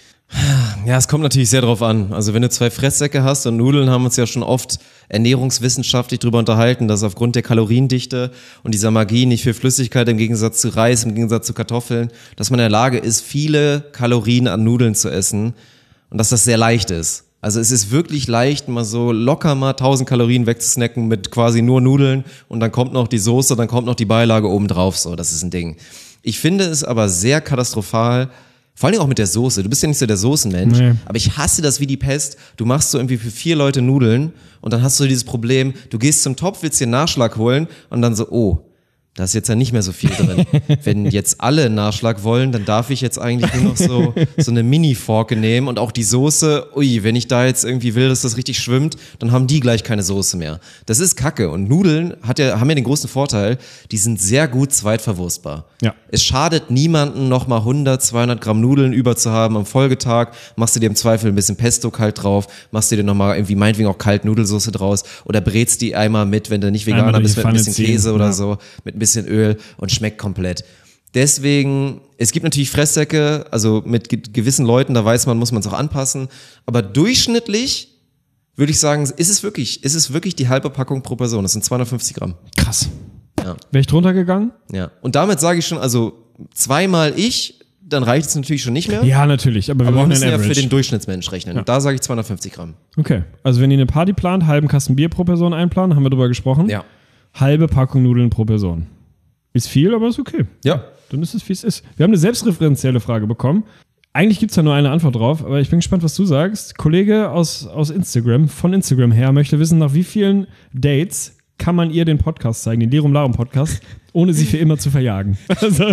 Speaker 4: Ja, es kommt natürlich sehr drauf an. Also wenn du 2 Fresssäcke hast und Nudeln, haben wir uns ja schon oft ernährungswissenschaftlich drüber unterhalten, dass aufgrund der Kaloriendichte und dieser Magie nicht viel Flüssigkeit im Gegensatz zu Reis, im Gegensatz zu Kartoffeln, dass man in der Lage ist, viele Kalorien an Nudeln zu essen und dass das sehr leicht ist. Also es ist wirklich leicht, mal so locker mal 1000 Kalorien wegzusnacken mit quasi nur Nudeln und dann kommt noch die Soße, dann kommt noch die Beilage oben drauf, so, das ist ein Ding. Ich finde es aber sehr katastrophal, vor allem auch mit der Soße. Du bist ja nicht so der Soßenmensch,
Speaker 5: Nee.
Speaker 4: aber ich hasse das wie die Pest. Du machst so irgendwie für 4 Leute Nudeln und dann hast du dieses Problem, du gehst zum Topf, willst dir einen Nachschlag holen und dann so, oh, da ist jetzt ja nicht mehr so viel drin. Wenn jetzt alle einen Nachschlag wollen, dann darf ich jetzt eigentlich nur noch so eine Mini-Forke nehmen und auch die Soße, ui, wenn ich da jetzt irgendwie will, dass das richtig schwimmt, dann haben die gleich keine Soße mehr. Das ist Kacke und Nudeln haben ja den großen Vorteil, die sind sehr gut zweitverwurstbar.
Speaker 5: Ja.
Speaker 4: Es schadet niemanden, nochmal 100, 200 Gramm Nudeln über zu haben am Folgetag, machst du dir im Zweifel ein bisschen Pesto kalt drauf, machst du dir nochmal irgendwie meinetwegen auch kalt Nudelsoße draus oder brätst die einmal mit, wenn du nicht Veganer
Speaker 5: Einmal durch
Speaker 4: bist,
Speaker 5: die
Speaker 4: mit ein
Speaker 5: Pfanne
Speaker 4: bisschen
Speaker 5: ziehen,
Speaker 4: Käse oder
Speaker 5: ja.
Speaker 4: so, mit ein bisschen Öl und schmeckt komplett. Deswegen, es gibt natürlich Fresssäcke, also mit gewissen Leuten, da weiß man, muss man es auch anpassen, aber durchschnittlich würde ich sagen, ist es wirklich die halbe Packung pro Person, das sind 250 Gramm.
Speaker 5: Krass.
Speaker 4: Ja.
Speaker 5: Wäre ich drunter gegangen?
Speaker 4: Ja. Und damit sage ich schon, also zweimal dann reicht es natürlich schon nicht mehr.
Speaker 5: Ja, natürlich, aber wir
Speaker 4: Aber wir
Speaker 5: brauchen
Speaker 4: müssen
Speaker 5: einen
Speaker 4: ja
Speaker 5: Average.
Speaker 4: für den Durchschnittsmensch rechnen. Und da sage ich 250 Gramm.
Speaker 5: Okay, also wenn ihr eine Party plant, halben Kasten Bier pro Person einplanen, haben wir drüber gesprochen.
Speaker 4: Ja.
Speaker 5: Halbe Packung Nudeln pro Person. Ist viel, aber ist okay.
Speaker 4: Ja.
Speaker 5: Dann ist es, wie es ist. Wir haben eine selbstreferenzielle Frage bekommen. Eigentlich gibt es da nur eine Antwort drauf, aber ich bin gespannt, was du sagst. Kollege aus Instagram, von Instagram her, möchte wissen, nach wie vielen Dates kann man ihr den Podcast zeigen, den Lirum Larum Podcast, ohne sie für immer zu verjagen? Also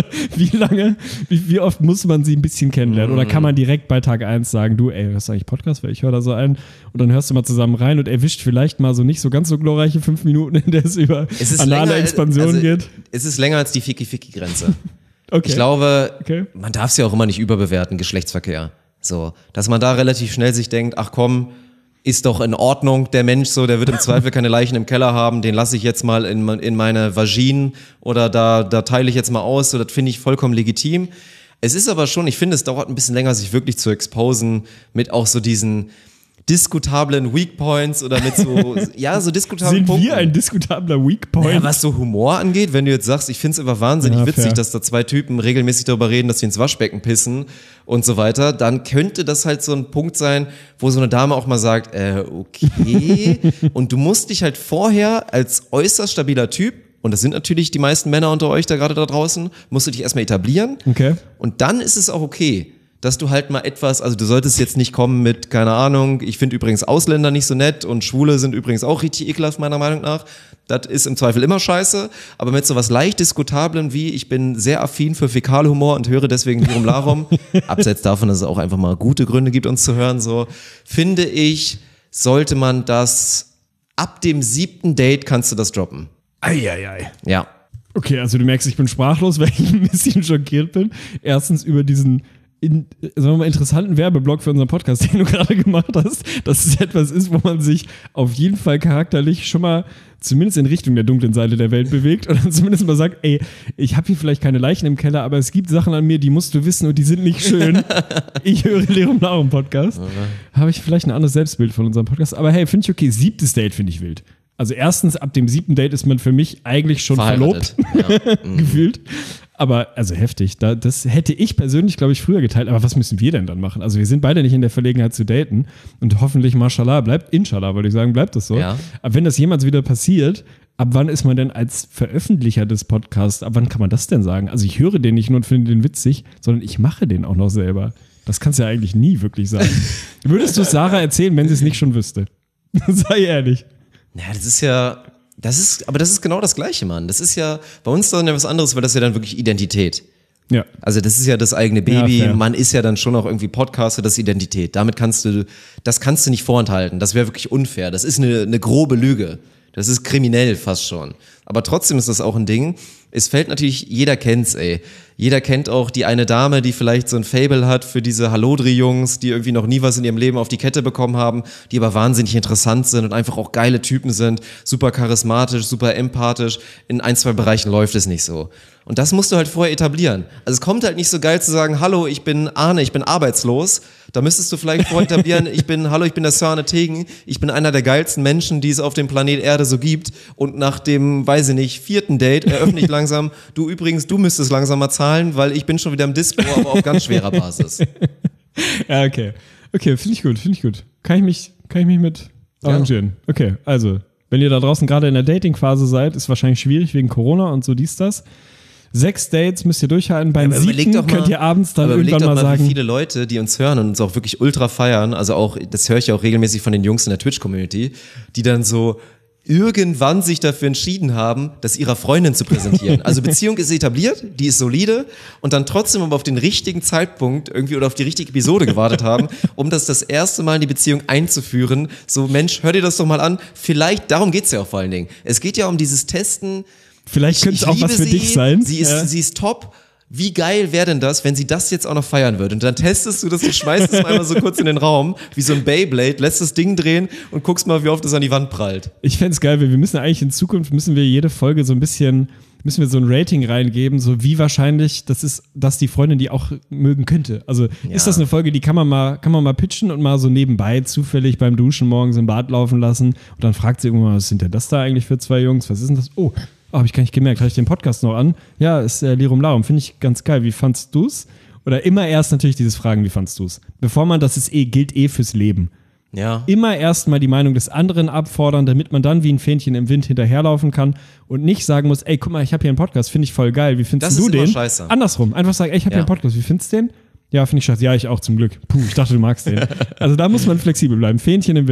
Speaker 5: wie oft muss man sie ein bisschen kennenlernen? Oder kann man direkt bei Tag 1 sagen, du, ey, hörst du eigentlich Podcast? Weil ich höre da so ein. Und dann hörst du mal zusammen rein und erwischt vielleicht mal so nicht so ganz so glorreiche 5 Minuten, in der es über anale Expansion geht.
Speaker 4: Es ist länger als die Ficky-Ficky-Grenze.
Speaker 5: Okay.
Speaker 4: Ich glaube, man darf es ja auch immer nicht überbewerten, Geschlechtsverkehr. So, dass man da relativ schnell sich denkt, ach komm, ist doch in Ordnung, der Mensch so, der wird im Zweifel keine Leichen im Keller haben, den lasse ich jetzt mal in meine Vagine oder da teile ich jetzt mal aus, so, das finde ich vollkommen legitim. Es ist aber schon, ich finde, es dauert ein bisschen länger, sich wirklich zu exposen mit auch so diesen diskutablen Weak Points oder mit so, so diskutablen Punkten.
Speaker 5: Sind wir ein diskutabler Weak Point?
Speaker 4: Naja, was so Humor angeht, wenn du jetzt sagst, ich finde es immer wahnsinnig witzig, dass da 2 Typen regelmäßig darüber reden, dass sie ins Waschbecken pissen und so weiter, dann könnte das halt so ein Punkt sein, wo so eine Dame auch mal sagt, okay, und du musst dich halt vorher als äußerst stabiler Typ, und das sind natürlich die meisten Männer unter euch da gerade da draußen, musst du dich erstmal etablieren.
Speaker 5: Okay.
Speaker 4: Und dann ist es auch okay, dass du halt mal etwas, also du solltest jetzt nicht kommen mit, keine Ahnung, ich finde übrigens Ausländer nicht so nett und Schwule sind übrigens auch richtig ekelhaft, meiner Meinung nach. Das ist im Zweifel immer scheiße, aber mit sowas leicht Diskutablem wie, ich bin sehr affin für Fäkalhumor und höre deswegen Lirum Larum, abseits davon, dass es auch einfach mal gute Gründe gibt, uns zu hören, so, finde ich, sollte man das, ab dem 7. Date kannst du das droppen.
Speaker 5: Eieiei.
Speaker 4: Ja.
Speaker 5: Okay, also du merkst, ich bin sprachlos, weil ich ein bisschen schockiert bin. Erstens über diesen sagen wir mal, interessanten Werbeblock für unseren Podcast, den du gerade gemacht hast, dass es etwas ist, wo man sich auf jeden Fall charakterlich schon mal zumindest in Richtung der dunklen Seite der Welt bewegt und dann zumindest mal sagt, ey, ich habe hier vielleicht keine Leichen im Keller, aber es gibt Sachen an mir, die musst du wissen und die sind nicht schön. Ich höre Lirum Larum Podcast. Habe ich vielleicht ein anderes Selbstbild von unserem Podcast, aber hey, finde ich okay. 7. Date finde ich wild. Also erstens, ab dem 7. Date ist man für mich eigentlich schon verlobt, gefühlt. Aber, also heftig, das hätte ich persönlich, glaube ich, früher geteilt. Aber was müssen wir denn dann machen? Also wir sind beide nicht in der Verlegenheit zu daten. Und hoffentlich, mashallah, inshallah, würde ich sagen, bleibt das so.
Speaker 4: Ja.
Speaker 5: Aber wenn das jemals wieder passiert, ab wann ist man denn als Veröffentlicher des Podcasts, ab wann kann man das denn sagen? Also ich höre den nicht nur und finde den witzig, sondern ich mache den auch noch selber. Das kannst du ja eigentlich nie wirklich sagen. Würdest du es Sarah erzählen, wenn sie es nicht schon wüsste? Sei ehrlich.
Speaker 4: Ja, das ist genau das Gleiche, Mann. Das ist ja, bei uns dann ja was anderes, weil das ist ja dann wirklich Identität.
Speaker 5: Ja.
Speaker 4: Also das ist ja das eigene Baby,
Speaker 5: Ja,
Speaker 4: man ist ja dann schon auch irgendwie Podcaster, das ist Identität. Das kannst du nicht vorenthalten, das wäre wirklich unfair. Das ist eine grobe Lüge. Das ist kriminell fast schon. Aber trotzdem ist das auch ein Ding. Es fällt natürlich, jeder kennt's, ey. Jeder kennt auch die eine Dame, die vielleicht so ein Faible hat für diese Hallodri-Jungs, die irgendwie noch nie was in ihrem Leben auf die Kette bekommen haben, die aber wahnsinnig interessant sind und einfach auch geile Typen sind, super charismatisch, super empathisch. In 1, 2 Bereichen läuft es nicht so. Und das musst du halt vorher etablieren. Also es kommt halt nicht so geil zu sagen, hallo, ich bin Arne, ich bin arbeitslos. Da müsstest du vielleicht vorher etablieren, ich bin der Sir Arne Tegen, ich bin einer der geilsten Menschen, die es auf dem Planet Erde so gibt. Und nach dem, weiß ich nicht, 4. Date eröffne ich langsam, du müsstest langsam mal zahlen, weil ich bin schon wieder im Dispo, aber auf ganz schwerer Basis.
Speaker 5: Ja, okay. Okay, finde ich gut. Kann ich mich mit arrangieren. Ja. Okay, also, wenn ihr da draußen gerade in der Dating-Phase seid, ist wahrscheinlich schwierig wegen Corona und so das. 6 Dates müsst ihr durchhalten. Beim 7. könnt ihr abends dann irgendwann mal sagen.
Speaker 4: Wie viele Leute, die uns hören und uns auch wirklich ultra feiern, also auch, das höre ich ja auch regelmäßig von den Jungs in der Twitch-Community, die dann so irgendwann sich dafür entschieden haben, das ihrer Freundin zu präsentieren. Also Beziehung ist etabliert, die ist solide und dann trotzdem aber auf den richtigen Zeitpunkt irgendwie oder auf die richtige Episode gewartet haben, um das erste Mal in die Beziehung einzuführen. So, Mensch, hör dir das doch mal an. Vielleicht, darum geht's ja auch vor allen Dingen. Es geht ja um dieses Testen.
Speaker 5: Vielleicht könnte es auch was für dich sein.
Speaker 4: Sie ist top. Wie geil wäre denn das, wenn sie das jetzt auch noch feiern würde? Und dann testest du das, du schmeißt es einmal so kurz in den Raum, wie so ein Beyblade, lässt das Ding drehen und guckst mal, wie oft es an die Wand prallt.
Speaker 5: Ich fände es geil, weil wir müssen eigentlich in Zukunft, jede Folge so ein bisschen, müssen wir so ein Rating reingeben, so wie wahrscheinlich das ist, dass die Freundin die auch mögen könnte. Also ist das eine Folge, die kann man mal pitchen und mal so nebenbei zufällig beim Duschen morgens im Bad laufen lassen und dann fragt sie irgendwann mal, was sind denn das da eigentlich für 2 Jungs? Was ist denn das? Oh, habe ich gar nicht gemerkt, habe ich den Podcast noch an? Ja, ist Lirum Larum, finde ich ganz geil. Wie fandst du's? Oder immer erst natürlich dieses Fragen, wie fandst du's? Bevor man, das ist gilt fürs Leben.
Speaker 4: Ja.
Speaker 5: Immer erst mal die Meinung des anderen abfordern, damit man dann wie ein Fähnchen im Wind hinterherlaufen kann und nicht sagen muss, ey, guck mal, ich habe hier einen Podcast, finde ich voll geil, wie findest du den? Das ist immer scheiße. Andersrum, einfach sagen, ey, ich habe hier einen Podcast, wie findest du den? Ja, finde ich scheiße. Ja, ich auch zum Glück. Puh, ich dachte, du magst den. Also da muss man flexibel bleiben. Fähnchen im Wind.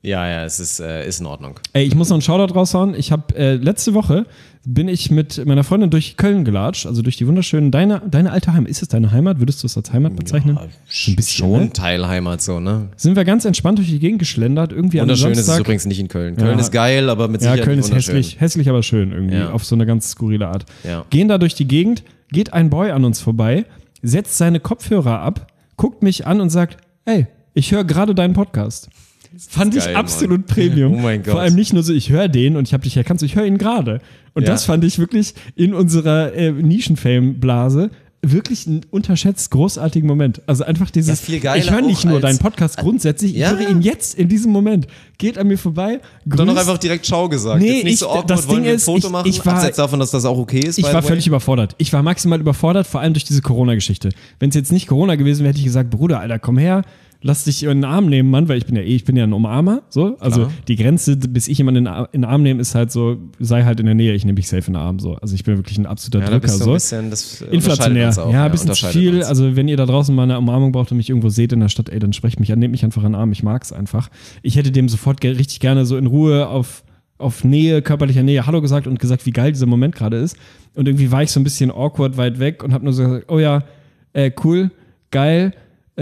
Speaker 4: Ja, es ist in Ordnung.
Speaker 5: Ey, ich muss noch einen Shoutout raushauen. Ich habe letzte Woche bin ich mit meiner Freundin durch Köln gelatscht, also durch die wunderschönen, deine alte Heimat. Ist es deine Heimat? Würdest du es als Heimat bezeichnen?
Speaker 4: Ja,
Speaker 5: ein bisschen,
Speaker 4: schon Teilheimat so, ne?
Speaker 5: Sind wir ganz entspannt durch die Gegend geschlendert, irgendwie am
Speaker 4: Wunderschön
Speaker 5: Samstag.
Speaker 4: Ist es übrigens nicht in Köln. Köln ist geil, aber mit Sicherheit
Speaker 5: Köln ist
Speaker 4: wunderschön.
Speaker 5: hässlich, aber schön irgendwie, auf so eine ganz skurrile Art.
Speaker 4: Ja.
Speaker 5: Gehen da durch die Gegend, geht ein Boy an uns vorbei, setzt seine Kopfhörer ab, guckt mich an und sagt, ey, ich höre gerade deinen Podcast. Fand ich
Speaker 4: geil,
Speaker 5: absolut Premium.
Speaker 4: Oh mein Gott.
Speaker 5: Vor allem nicht nur so, ich höre den und ich habe dich erkannt, ich höre ihn gerade. Und das fand ich wirklich in unserer Nischen-Fame-Blase wirklich einen unterschätzt großartigen Moment. Also einfach dieses,
Speaker 4: viel geiler
Speaker 5: ich höre nicht
Speaker 4: auch
Speaker 5: nur
Speaker 4: als-
Speaker 5: deinen Podcast grundsätzlich, ich höre ihn jetzt in diesem Moment. Geht an mir vorbei,
Speaker 4: Dann noch
Speaker 5: grüßt.
Speaker 4: einfach direkt Ciao gesagt.
Speaker 5: Nee,
Speaker 4: Jetzt nicht so awkward,
Speaker 5: das
Speaker 4: wollen
Speaker 5: Ding
Speaker 4: wir ein
Speaker 5: ist,
Speaker 4: Foto machen?
Speaker 5: ich war-
Speaker 4: Abseits davon, dass das auch okay ist.
Speaker 5: Ich
Speaker 4: by
Speaker 5: war
Speaker 4: the way.
Speaker 5: völlig überfordert. Ich war maximal überfordert, vor allem durch diese Corona-Geschichte. Wenn es jetzt nicht Corona gewesen wäre, hätte ich gesagt, Bruder, Alter, komm her, lass dich in den Arm nehmen, Mann, weil ich bin ja ein Umarmer, so. Also
Speaker 4: Klar.
Speaker 5: die Grenze, bis ich jemanden in den Arm nehme, ist halt so, sei halt in der Nähe, ich nehme dich safe in den Arm, so. Also ich bin wirklich ein absoluter
Speaker 4: Ja, da
Speaker 5: Drücker,
Speaker 4: bist du
Speaker 5: so.
Speaker 4: ein bisschen, das
Speaker 5: Inflationär.
Speaker 4: unterscheidet uns auch,
Speaker 5: Ja, ein bisschen zu
Speaker 4: unterscheidet
Speaker 5: viel.
Speaker 4: uns.
Speaker 5: Also wenn ihr da draußen mal eine Umarmung braucht und mich irgendwo seht in der Stadt, ey, dann sprecht mich an, nehmt mich einfach in den Arm, ich mag's einfach. Ich hätte dem sofort richtig gerne so in Ruhe auf Nähe, körperlicher Nähe Hallo gesagt und gesagt, wie geil dieser Moment gerade ist. Und irgendwie war ich so ein bisschen awkward weit weg und hab nur so gesagt, oh ja, cool, geil,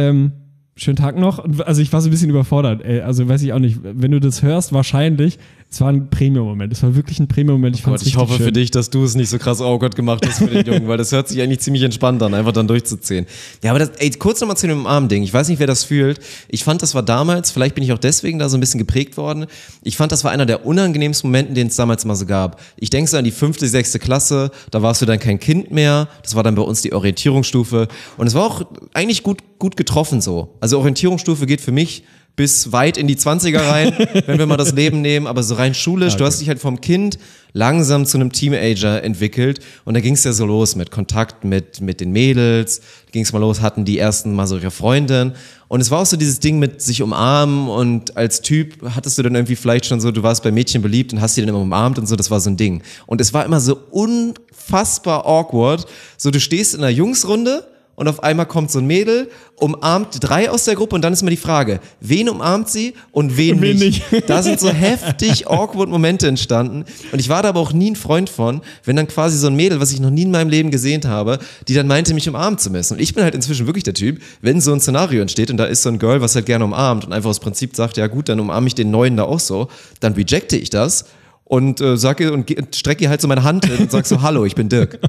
Speaker 5: schönen Tag noch. Und also ich war so ein bisschen überfordert, ey. Also weiß ich auch nicht, wenn du das hörst, wahrscheinlich, es war ein Premium-Moment. Es war wirklich ein Premium-Moment. Ich fand's
Speaker 4: Gott, ich
Speaker 5: richtig
Speaker 4: hoffe
Speaker 5: schön.
Speaker 4: für dich, dass du es nicht so krass awkward gemacht hast für den Jungen, weil das hört sich eigentlich ziemlich entspannt an, einfach dann durchzuziehen. Ja, aber das, kurz nochmal zu dem Arm-Ding. Ich weiß nicht, wer das fühlt. Ich fand, das war damals, vielleicht bin ich auch deswegen da so ein bisschen geprägt worden. Ich fand, das war einer der unangenehmsten Momente, den es damals mal so gab. Ich denke so an die 5., 6. Klasse, da warst du dann kein Kind mehr. Das war dann bei uns die Orientierungsstufe. Und es war auch eigentlich gut getroffen so. Also Orientierungsstufe geht für mich bis weit in die 20er rein, wenn wir mal das Leben nehmen, aber so rein schulisch, du hast dich halt vom Kind langsam zu einem Teenager entwickelt und da ging es ja so los mit Kontakt mit den Mädels, ging es mal los, hatten die ersten mal so ihre Freundin und es war auch so dieses Ding mit sich umarmen und als Typ hattest du dann irgendwie vielleicht schon so, du warst bei Mädchen beliebt und hast die dann immer umarmt und so, das war so ein Ding. Und es war immer so unfassbar awkward, so du stehst in einer Jungsrunde und auf einmal kommt so ein Mädel, umarmt 3 aus der Gruppe und dann ist immer die Frage, wen umarmt sie und wen nicht. Da sind so heftig awkward Momente entstanden und ich war da aber auch nie ein Freund von, wenn dann quasi so ein Mädel, was ich noch nie in meinem Leben gesehen habe, die dann meinte, mich umarmen zu müssen. Und ich bin halt inzwischen wirklich der Typ, wenn so ein Szenario entsteht und da ist so ein Girl, was halt gerne umarmt und einfach aus Prinzip sagt, ja gut, dann umarme ich den Neuen da auch so, dann rejecte ich das und strecke ihr halt so meine Hand hin und sag so, hallo, ich bin Dirk.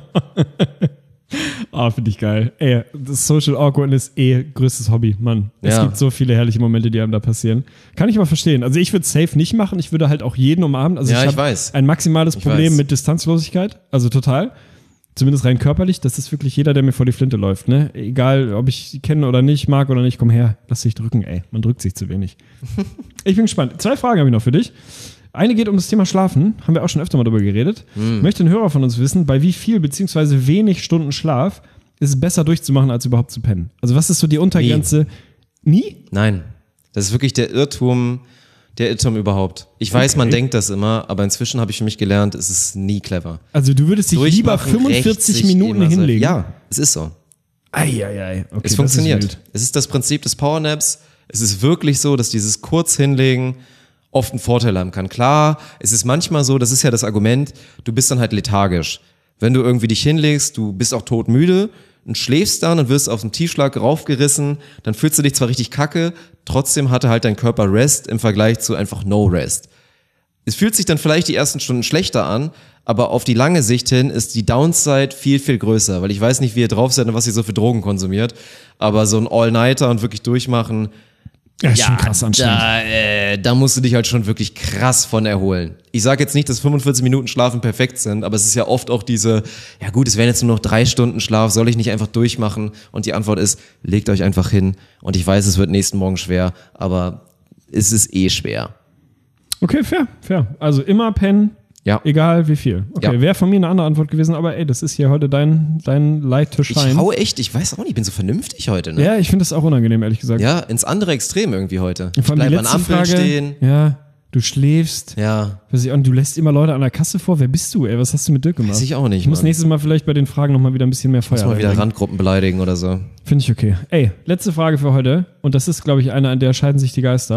Speaker 5: Finde ich geil. Ey, das Social Awkwardness größtes Hobby, Mann. Es
Speaker 4: Ja.
Speaker 5: gibt so viele herrliche Momente, die einem da passieren. Kann ich aber verstehen. Also ich würde es safe nicht machen. Ich würde halt auch jeden umarmen. Also
Speaker 4: Ja,
Speaker 5: ich
Speaker 4: ich
Speaker 5: habe
Speaker 4: weiß.
Speaker 5: ein maximales
Speaker 4: Ich
Speaker 5: Problem
Speaker 4: weiß.
Speaker 5: mit Distanzlosigkeit. Also total. Zumindest rein körperlich. Das ist wirklich jeder, der mir vor die Flinte läuft. Ne? Egal, ob ich kenne oder nicht, mag oder nicht, komm her, lass dich drücken. Ey, man drückt sich zu wenig. Ich bin gespannt. 2 Fragen habe ich noch für dich. Eine geht um das Thema Schlafen, haben wir auch schon öfter mal drüber geredet. Möchte ein Hörer von uns wissen, bei wie viel beziehungsweise wenig Stunden Schlaf ist es besser durchzumachen, als überhaupt zu pennen? Also was ist so die Untergrenze? Nie?
Speaker 4: Nein, das ist wirklich der Irrtum überhaupt. Ich weiß, man denkt das immer, aber inzwischen habe ich für mich gelernt, es ist nie clever.
Speaker 5: Also du würdest dich lieber
Speaker 4: Durchmachen
Speaker 5: 45
Speaker 4: rächt sich
Speaker 5: Minuten
Speaker 4: immer so.
Speaker 5: hinlegen?
Speaker 4: Ja, es ist so.
Speaker 5: Eieiei. Okay,
Speaker 4: Es
Speaker 5: das
Speaker 4: funktioniert.
Speaker 5: ist wild.
Speaker 4: Es ist das Prinzip des Powernaps. Es ist wirklich so, dass dieses kurz hinlegen oft einen Vorteil haben kann. Klar, es ist manchmal so, das ist ja das Argument, du bist dann halt lethargisch. Wenn du irgendwie dich hinlegst, du bist auch todmüde und schläfst dann und wirst auf den Tiefschlag raufgerissen, dann fühlst du dich zwar richtig kacke, trotzdem hatte halt dein Körper Rest im Vergleich zu einfach No Rest. Es fühlt sich dann vielleicht die ersten Stunden schlechter an, aber auf die lange Sicht hin ist die Downside viel, viel größer, weil ich weiß nicht, wie ihr drauf seid und was ihr so für Drogen konsumiert, aber so ein All-Nighter und wirklich durchmachen,
Speaker 5: Ja, ist schon krass anstrengend.
Speaker 4: da musst du dich halt schon wirklich krass von erholen. Ich sage jetzt nicht, dass 45 Minuten Schlafen perfekt sind, aber es ist ja oft auch diese, ja gut, es wären jetzt nur noch 3 Stunden Schlaf, soll ich nicht einfach durchmachen? Und die Antwort ist, legt euch einfach hin. Und ich weiß, es wird nächsten Morgen schwer, aber es ist schwer.
Speaker 5: Okay, fair. Also immer pennen,
Speaker 4: Ja.
Speaker 5: egal wie viel. Okay,
Speaker 4: Ja.
Speaker 5: wäre von mir eine andere Antwort gewesen, aber ey, das ist hier heute dein Light to shine.
Speaker 4: Ich hau echt, ich weiß auch nicht, ich bin so vernünftig heute, ne?
Speaker 5: Ja, ich finde das auch unangenehm, ehrlich gesagt.
Speaker 4: Ja, ins andere Extrem irgendwie heute. Ich
Speaker 5: Vor allem die
Speaker 4: bleib an
Speaker 5: letzte
Speaker 4: Ampeln
Speaker 5: Frage,
Speaker 4: stehen.
Speaker 5: Ja, du schläfst.
Speaker 4: Ja,
Speaker 5: Weiß ich auch nicht, du lässt immer Leute an der Kasse vor. Wer bist du, ey? Was hast du mit Dirk gemacht?
Speaker 4: weiß ich auch nicht,
Speaker 5: Ich muss
Speaker 4: Mann.
Speaker 5: nächstes Mal vielleicht bei den Fragen nochmal wieder ein bisschen mehr Feuer
Speaker 4: Muss mal wieder
Speaker 5: reinbringen.
Speaker 4: Randgruppen beleidigen oder so.
Speaker 5: Finde ich okay. Ey, letzte Frage für heute. Und das ist, glaube ich, eine, an der scheiden sich die Geister.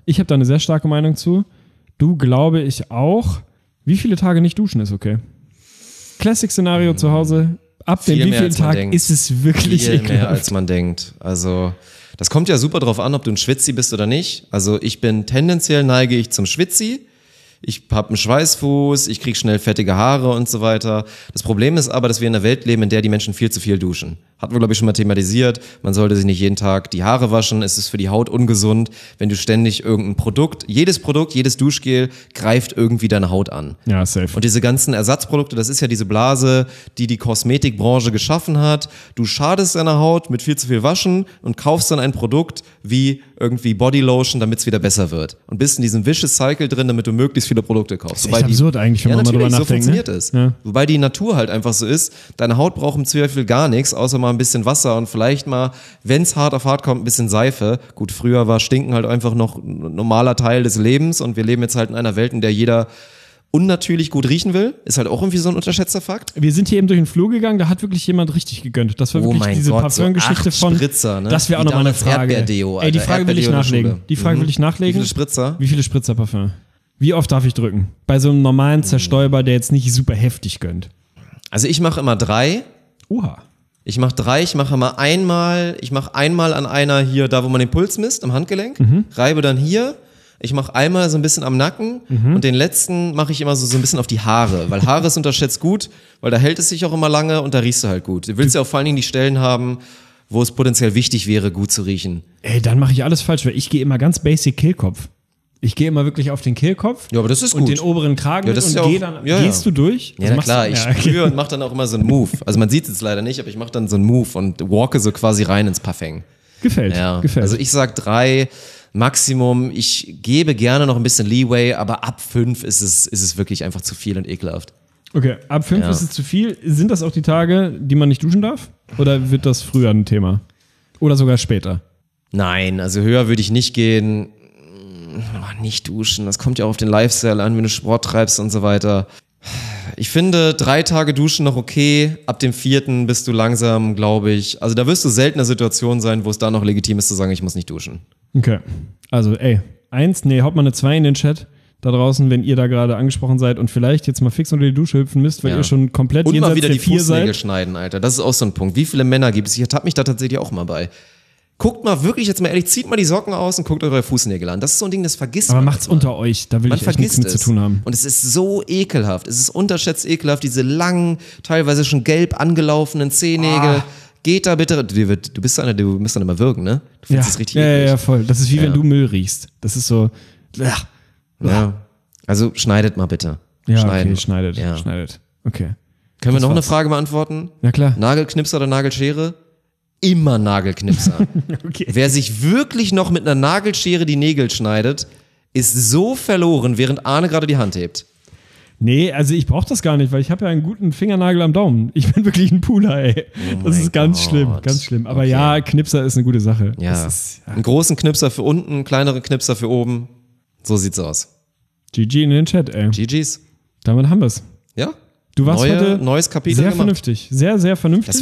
Speaker 5: Ich habe da eine sehr starke Meinung zu. Du, glaube ich auch. Wie viele Tage nicht duschen ist okay? Classic-Szenario zu Hause. Ab dem wievielten Tag ist es wirklich
Speaker 4: viel
Speaker 5: ekelhaft.
Speaker 4: mehr als man denkt. Also das kommt ja super drauf an, ob du ein Schwitzi bist oder nicht. Also ich bin tendenziell neige ich zum Schwitzi. Ich habe einen Schweißfuß, ich kriege schnell fettige Haare und so weiter. Das Problem ist aber, dass wir in einer Welt leben, in der die Menschen viel zu viel duschen. Hatten wir, glaube ich, schon mal thematisiert. Man sollte sich nicht jeden Tag die Haare waschen. Es ist für die Haut ungesund, wenn du ständig irgendein Produkt, jedes Duschgel greift irgendwie deine Haut an.
Speaker 5: Ja, safe.
Speaker 4: Und diese ganzen Ersatzprodukte, das ist ja diese Blase, die die Kosmetikbranche geschaffen hat. Du schadest deiner Haut mit viel zu viel Waschen und kaufst dann ein Produkt wie irgendwie Bodylotion, damit es wieder besser wird. Und bist in diesem Vicious Cycle drin, damit du möglichst viele Produkte kaufst.
Speaker 5: Das ist echt absurd eigentlich, wenn man mal drüber nachdenkt.
Speaker 4: So funktioniert
Speaker 5: ne?
Speaker 4: es.
Speaker 5: Ja.
Speaker 4: Wobei die Natur halt einfach so ist, deine Haut braucht im Zweifel gar nichts, außer mal ein bisschen Wasser und vielleicht mal, wenn es hart auf hart kommt, ein bisschen Seife. Gut, früher war Stinken halt einfach noch ein normaler Teil des Lebens und wir leben jetzt halt in einer Welt, in der jeder unnatürlich gut riechen will. Ist halt auch irgendwie so ein unterschätzter Fakt.
Speaker 5: Wir sind hier eben durch den Flur gegangen, da hat wirklich jemand richtig gegönnt. Das war wirklich diese Parfümgeschichte
Speaker 4: so
Speaker 5: von
Speaker 4: Spritzer, ne?
Speaker 5: Das wäre auch nochmal eine Frage.
Speaker 4: Erdbeerdeo,
Speaker 5: Ey, die
Speaker 4: Alter.
Speaker 5: Frage will ich nachlegen. Die Frage will ich nachlegen.
Speaker 4: Wie viele Spritzer?
Speaker 5: Wie viele Spritzer Parfüm? Wie oft darf ich drücken? Bei so einem normalen Zerstäuber, der jetzt nicht super heftig gönnt.
Speaker 4: Also ich mache immer 3.
Speaker 5: Oha.
Speaker 4: Ich mache 3, ich mache einmal an einer hier, da wo man den Puls misst, am Handgelenk, reibe dann hier. Ich mache einmal so ein bisschen am Nacken und den letzten mache ich immer so ein bisschen auf die Haare, weil Haare ist unterschätzt gut, weil da hält es sich auch immer lange und da riechst du halt gut. Du willst ja auch vor allen Dingen die Stellen haben, wo es potenziell wichtig wäre, gut zu riechen.
Speaker 5: Ey, dann mache ich alles falsch, weil ich gehe immer ganz basic Kehlkopf. Ich gehe immer wirklich auf den Kehlkopf.
Speaker 4: Ja, aber das ist
Speaker 5: und
Speaker 4: gut.
Speaker 5: den oberen Kragen
Speaker 4: Ja, das ist
Speaker 5: und
Speaker 4: ja
Speaker 5: gehe
Speaker 4: auch-
Speaker 5: dann.
Speaker 4: ja, ja.
Speaker 5: Gehst du durch?
Speaker 4: Ja, na klar, ich
Speaker 5: okay.
Speaker 4: spüre und mache dann auch immer so einen Move. Also man sieht es jetzt leider nicht, aber ich mache dann so einen Move und walke so quasi rein ins Parfum.
Speaker 5: Gefällt.
Speaker 4: Also ich sag 3 Maximum. Ich gebe gerne noch ein bisschen Leeway, aber ab 5 ist es wirklich einfach zu viel und ekelhaft.
Speaker 5: Okay, ab 5
Speaker 4: Ja.
Speaker 5: ist es zu viel. Sind das auch die Tage, die man nicht duschen darf? Oder wird das früher ein Thema? Oder sogar später?
Speaker 4: Nein, also höher würde ich nicht gehen. Nicht duschen, das kommt ja auch auf den Lifestyle an, wenn du Sport treibst und so weiter. Ich finde 3 Tage duschen noch okay. Ab dem 4. bist du langsam, glaube ich. Also da wirst du selten in einer Situation sein, wo es da noch legitim ist zu sagen, ich muss nicht duschen.
Speaker 5: Okay. Also, ey, 1, haut mal eine 2 in den Chat da draußen, wenn ihr da gerade angesprochen seid und vielleicht jetzt mal fix unter die Dusche hüpfen müsst, weil
Speaker 4: Ja.
Speaker 5: ihr schon komplett
Speaker 4: Und mal
Speaker 5: jenseits
Speaker 4: wieder
Speaker 5: der
Speaker 4: die
Speaker 5: 4
Speaker 4: Fußnägel
Speaker 5: seid.
Speaker 4: schneiden, Alter. Das ist auch so ein Punkt. Wie viele Männer gibt es? Ich ertappe mich da tatsächlich auch mal bei. Guckt mal wirklich jetzt mal ehrlich, zieht mal die Socken aus und guckt eure Fußnägel an. Das ist so ein Ding, das vergisst
Speaker 5: Aber
Speaker 4: man.
Speaker 5: macht's
Speaker 4: manchmal.
Speaker 5: unter euch, da will
Speaker 4: Man
Speaker 5: ich echt nichts mit
Speaker 4: vergisst
Speaker 5: zu tun haben.
Speaker 4: Und es ist so ekelhaft. Es ist unterschätzt ekelhaft, diese langen, teilweise schon gelb angelaufenen Zehennägel. Geht da bitte. Du bist einer, du musst dann immer wirken, ne? Du findest es richtig eklig.
Speaker 5: ja, voll. Das ist wie wenn du Müll riechst. Das ist so.
Speaker 4: Ja. Also schneidet mal bitte.
Speaker 5: Ja,
Speaker 4: Schneiden.
Speaker 5: okay, schneidet.
Speaker 4: Ja.
Speaker 5: Schneidet. Okay.
Speaker 4: Können wir noch eine
Speaker 5: war's.
Speaker 4: Frage beantworten?
Speaker 5: Ja, klar.
Speaker 4: Nagelknipser oder Nagelschere? Immer Nagelknipser.
Speaker 5: Okay.
Speaker 4: Wer sich wirklich noch mit einer Nagelschere die Nägel schneidet, ist so verloren, während Arne gerade die Hand hebt.
Speaker 5: Nee, also ich brauche das gar nicht, weil ich habe ja einen guten Fingernagel am Daumen. Ich bin wirklich ein Pooler, ey. Das
Speaker 4: mein
Speaker 5: ist ganz
Speaker 4: Gott.
Speaker 5: schlimm, ganz schlimm. Aber
Speaker 4: Okay.
Speaker 5: ja, Knipser ist eine gute Sache.
Speaker 4: Ja.
Speaker 5: Das ist,
Speaker 4: Einen großen Knipser für unten, kleinere Knipser für oben. So sieht's aus.
Speaker 5: GG in den Chat, ey.
Speaker 4: GG's.
Speaker 5: Damit haben wir's.
Speaker 4: Ja?
Speaker 5: Du warst heute
Speaker 4: neues Kapitel
Speaker 5: sehr
Speaker 4: gemacht.
Speaker 5: vernünftig. Sehr, sehr vernünftig.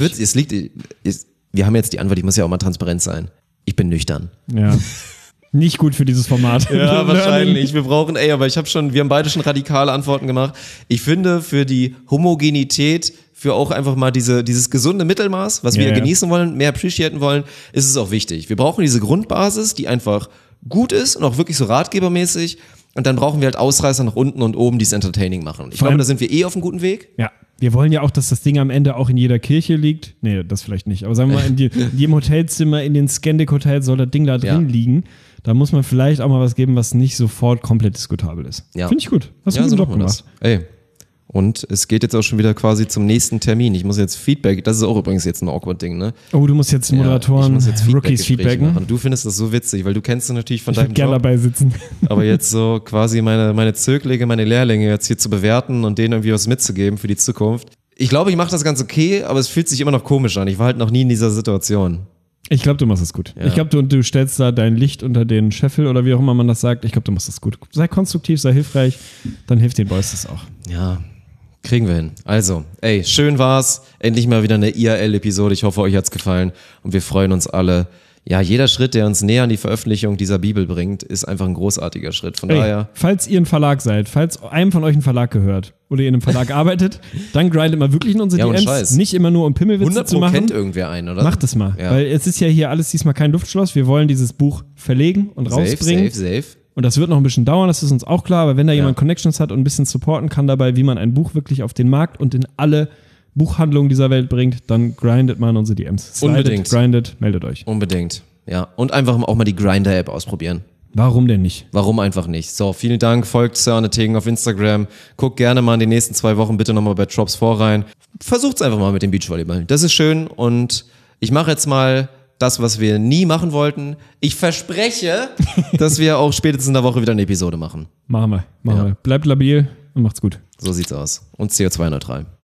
Speaker 4: Wir haben jetzt die Antwort, ich muss ja auch mal transparent sein. Ich bin nüchtern.
Speaker 5: Ja. Nicht gut für dieses Format.
Speaker 4: Ja, wahrscheinlich. Wir haben beide schon radikale Antworten gemacht. Ich finde, für die Homogenität, für auch einfach mal dieses gesunde Mittelmaß, was wir
Speaker 5: Ja.
Speaker 4: genießen wollen, mehr appreciaten wollen, ist es auch wichtig. Wir brauchen diese Grundbasis, die einfach gut ist und auch wirklich so ratgebermäßig. Und dann brauchen wir halt Ausreißer nach unten und oben, die es entertaining machen. Ich
Speaker 5: Vor
Speaker 4: glaube,
Speaker 5: allem-
Speaker 4: da sind wir auf einem guten Weg.
Speaker 5: Ja. Wir wollen ja auch, dass das Ding am Ende auch in jeder Kirche liegt. Nee, das vielleicht nicht. Aber sagen wir mal, in jedem Hotelzimmer, in den Scandic-Hotels soll das Ding da drin liegen. Da muss man vielleicht auch mal was geben, was nicht sofort komplett diskutabel ist.
Speaker 4: Ja.
Speaker 5: Finde ich gut. Hast du einen guten Job
Speaker 4: machen wir das.
Speaker 5: gemacht.
Speaker 4: Ey. Und es geht jetzt auch schon wieder quasi zum nächsten Termin. Ich muss jetzt Feedback, das ist auch übrigens jetzt ein awkward Ding, ne?
Speaker 5: Oh, du musst jetzt Moderatoren,
Speaker 4: ich muss jetzt
Speaker 5: Rookies
Speaker 4: Feedback
Speaker 5: feedbacken.
Speaker 4: machen. Du findest das so witzig, weil du kennst es natürlich von
Speaker 5: Ich würde
Speaker 4: deinem
Speaker 5: gerne
Speaker 4: Job.
Speaker 5: dabei sitzen.
Speaker 4: Aber jetzt so quasi meine Zöglinge, meine Lehrlinge jetzt hier zu bewerten und denen irgendwie was mitzugeben für die Zukunft. Ich glaube, ich mache das ganz okay, aber es fühlt sich immer noch komisch an. Ich war halt noch nie in dieser Situation.
Speaker 5: Ich glaube, du machst es gut.
Speaker 4: Ja.
Speaker 5: Ich glaube, du stellst da dein Licht unter den Scheffel oder wie auch immer man das sagt. Ich glaube, du machst das gut. Sei konstruktiv, sei hilfreich, dann hilft den Boys das auch.
Speaker 4: Ja, kriegen wir hin. Also, ey, schön war's. Endlich mal wieder eine IRL-Episode. Ich hoffe, euch hat's gefallen und wir freuen uns alle, ja, jeder Schritt, der uns näher an die Veröffentlichung dieser Bibel bringt, ist einfach ein großartiger Schritt. Von daher.
Speaker 5: Falls ihr ein Verlag seid, falls einem von euch ein Verlag gehört oder ihr in einem Verlag arbeitet, dann grindet mal wirklich in unsere
Speaker 4: Ja, ohne
Speaker 5: DMs.
Speaker 4: Scheiß.
Speaker 5: Nicht immer nur um Pimmelwitze zu
Speaker 4: 100%
Speaker 5: machen.
Speaker 4: kennt irgendwer einen, oder?
Speaker 5: Macht es mal.
Speaker 4: Ja.
Speaker 5: Weil es ist ja hier alles diesmal kein Luftschloss. Wir wollen dieses Buch verlegen und rausbringen.
Speaker 4: Safe.
Speaker 5: Und das wird noch ein bisschen dauern, das ist uns auch klar. Aber wenn da jemand Connections hat und ein bisschen supporten kann dabei, wie man ein Buch wirklich auf den Markt und in alle Buchhandlungen dieser Welt bringt, dann grindet mal in unsere DMs. Slidet,
Speaker 4: Unbedingt.
Speaker 5: Grindet, meldet euch.
Speaker 4: Unbedingt. Ja. Und einfach auch mal die Grindr-App ausprobieren.
Speaker 5: Warum denn nicht?
Speaker 4: Warum einfach nicht? So, vielen Dank. Folgt Sir Arne Tegen auf Instagram. Guckt gerne mal in den nächsten 2 Wochen bitte nochmal bei Drops 4 rein. Versucht's einfach mal mit dem Beachvolleyball. Das ist schön und ich mache jetzt mal das, was wir nie machen wollten. Ich verspreche, dass wir auch spätestens in der Woche wieder eine Episode machen.
Speaker 5: Machen wir. Bleibt labil und macht's gut.
Speaker 4: So sieht's aus. Und CO2-neutral.